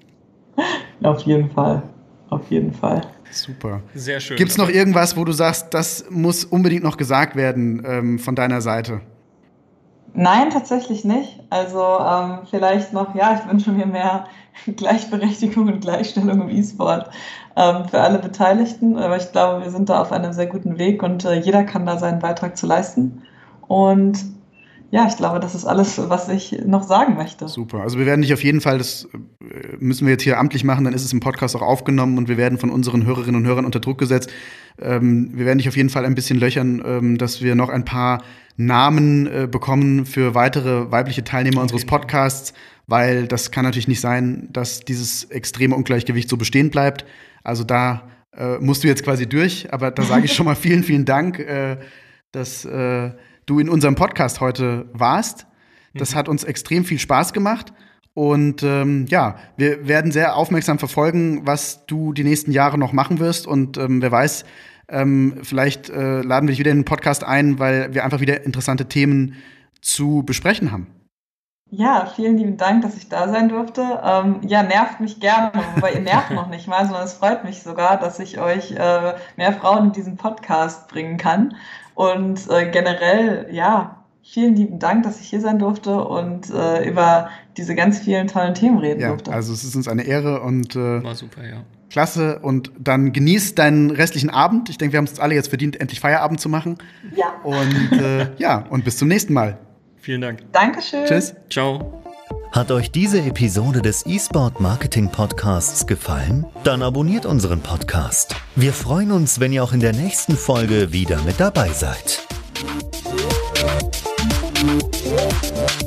Auf jeden Fall, auf jeden Fall. Super. Sehr schön. Gibt es noch irgendwas, wo du sagst, das muss unbedingt noch gesagt werden ähm, von deiner Seite? Nein, tatsächlich nicht. Also ähm, vielleicht noch, ja, ich wünsche mir mehr Gleichberechtigung und Gleichstellung im E-Sport ähm, für alle Beteiligten. Aber ich glaube, wir sind da auf einem sehr guten Weg und äh, jeder kann da seinen Beitrag zu leisten. Und ja, ich glaube, das ist alles, was ich noch sagen möchte. Super. Also wir werden dich auf jeden Fall, das müssen wir jetzt hier amtlich machen, dann ist es im Podcast auch aufgenommen und wir werden von unseren Hörerinnen und Hörern unter Druck gesetzt. Ähm, wir werden dich auf jeden Fall ein bisschen löchern, ähm, dass wir noch ein paar Namen äh, bekommen für weitere weibliche Teilnehmer unseres Podcasts, weil das kann natürlich nicht sein, dass dieses extreme Ungleichgewicht so bestehen bleibt. Also da äh, musst du jetzt quasi durch, aber da sage ich schon mal vielen, vielen Dank, äh, dass äh, du in unserem Podcast heute warst. Das mhm. hat uns extrem viel Spaß gemacht. Und ähm, ja, wir werden sehr aufmerksam verfolgen, was du die nächsten Jahre noch machen wirst. Und ähm, wer weiß, ähm, vielleicht äh, laden wir dich wieder in den Podcast ein, weil wir einfach wieder interessante Themen zu besprechen haben. Ja, vielen lieben Dank, dass ich da sein durfte. Ähm, ja, nervt mich gerne, wobei ihr nervt noch nicht mal, sondern es freut mich sogar, dass ich euch äh, mehr Frauen in diesen Podcast bringen kann. Und äh, generell, ja, vielen lieben Dank, dass ich hier sein durfte und äh, über diese ganz vielen tollen Themen reden ja, durfte. Also es ist uns eine Ehre und äh, war super, ja. Klasse. Und dann genieß deinen restlichen Abend. Ich denke, wir haben es alle jetzt verdient, endlich Feierabend zu machen. Ja. Und äh, ja, und bis zum nächsten Mal. Vielen Dank. Dankeschön. Tschüss. Ciao. Hat euch diese Episode des eSport Marketing Podcasts gefallen? Dann abonniert unseren Podcast. Wir freuen uns, wenn ihr auch in der nächsten Folge wieder mit dabei seid.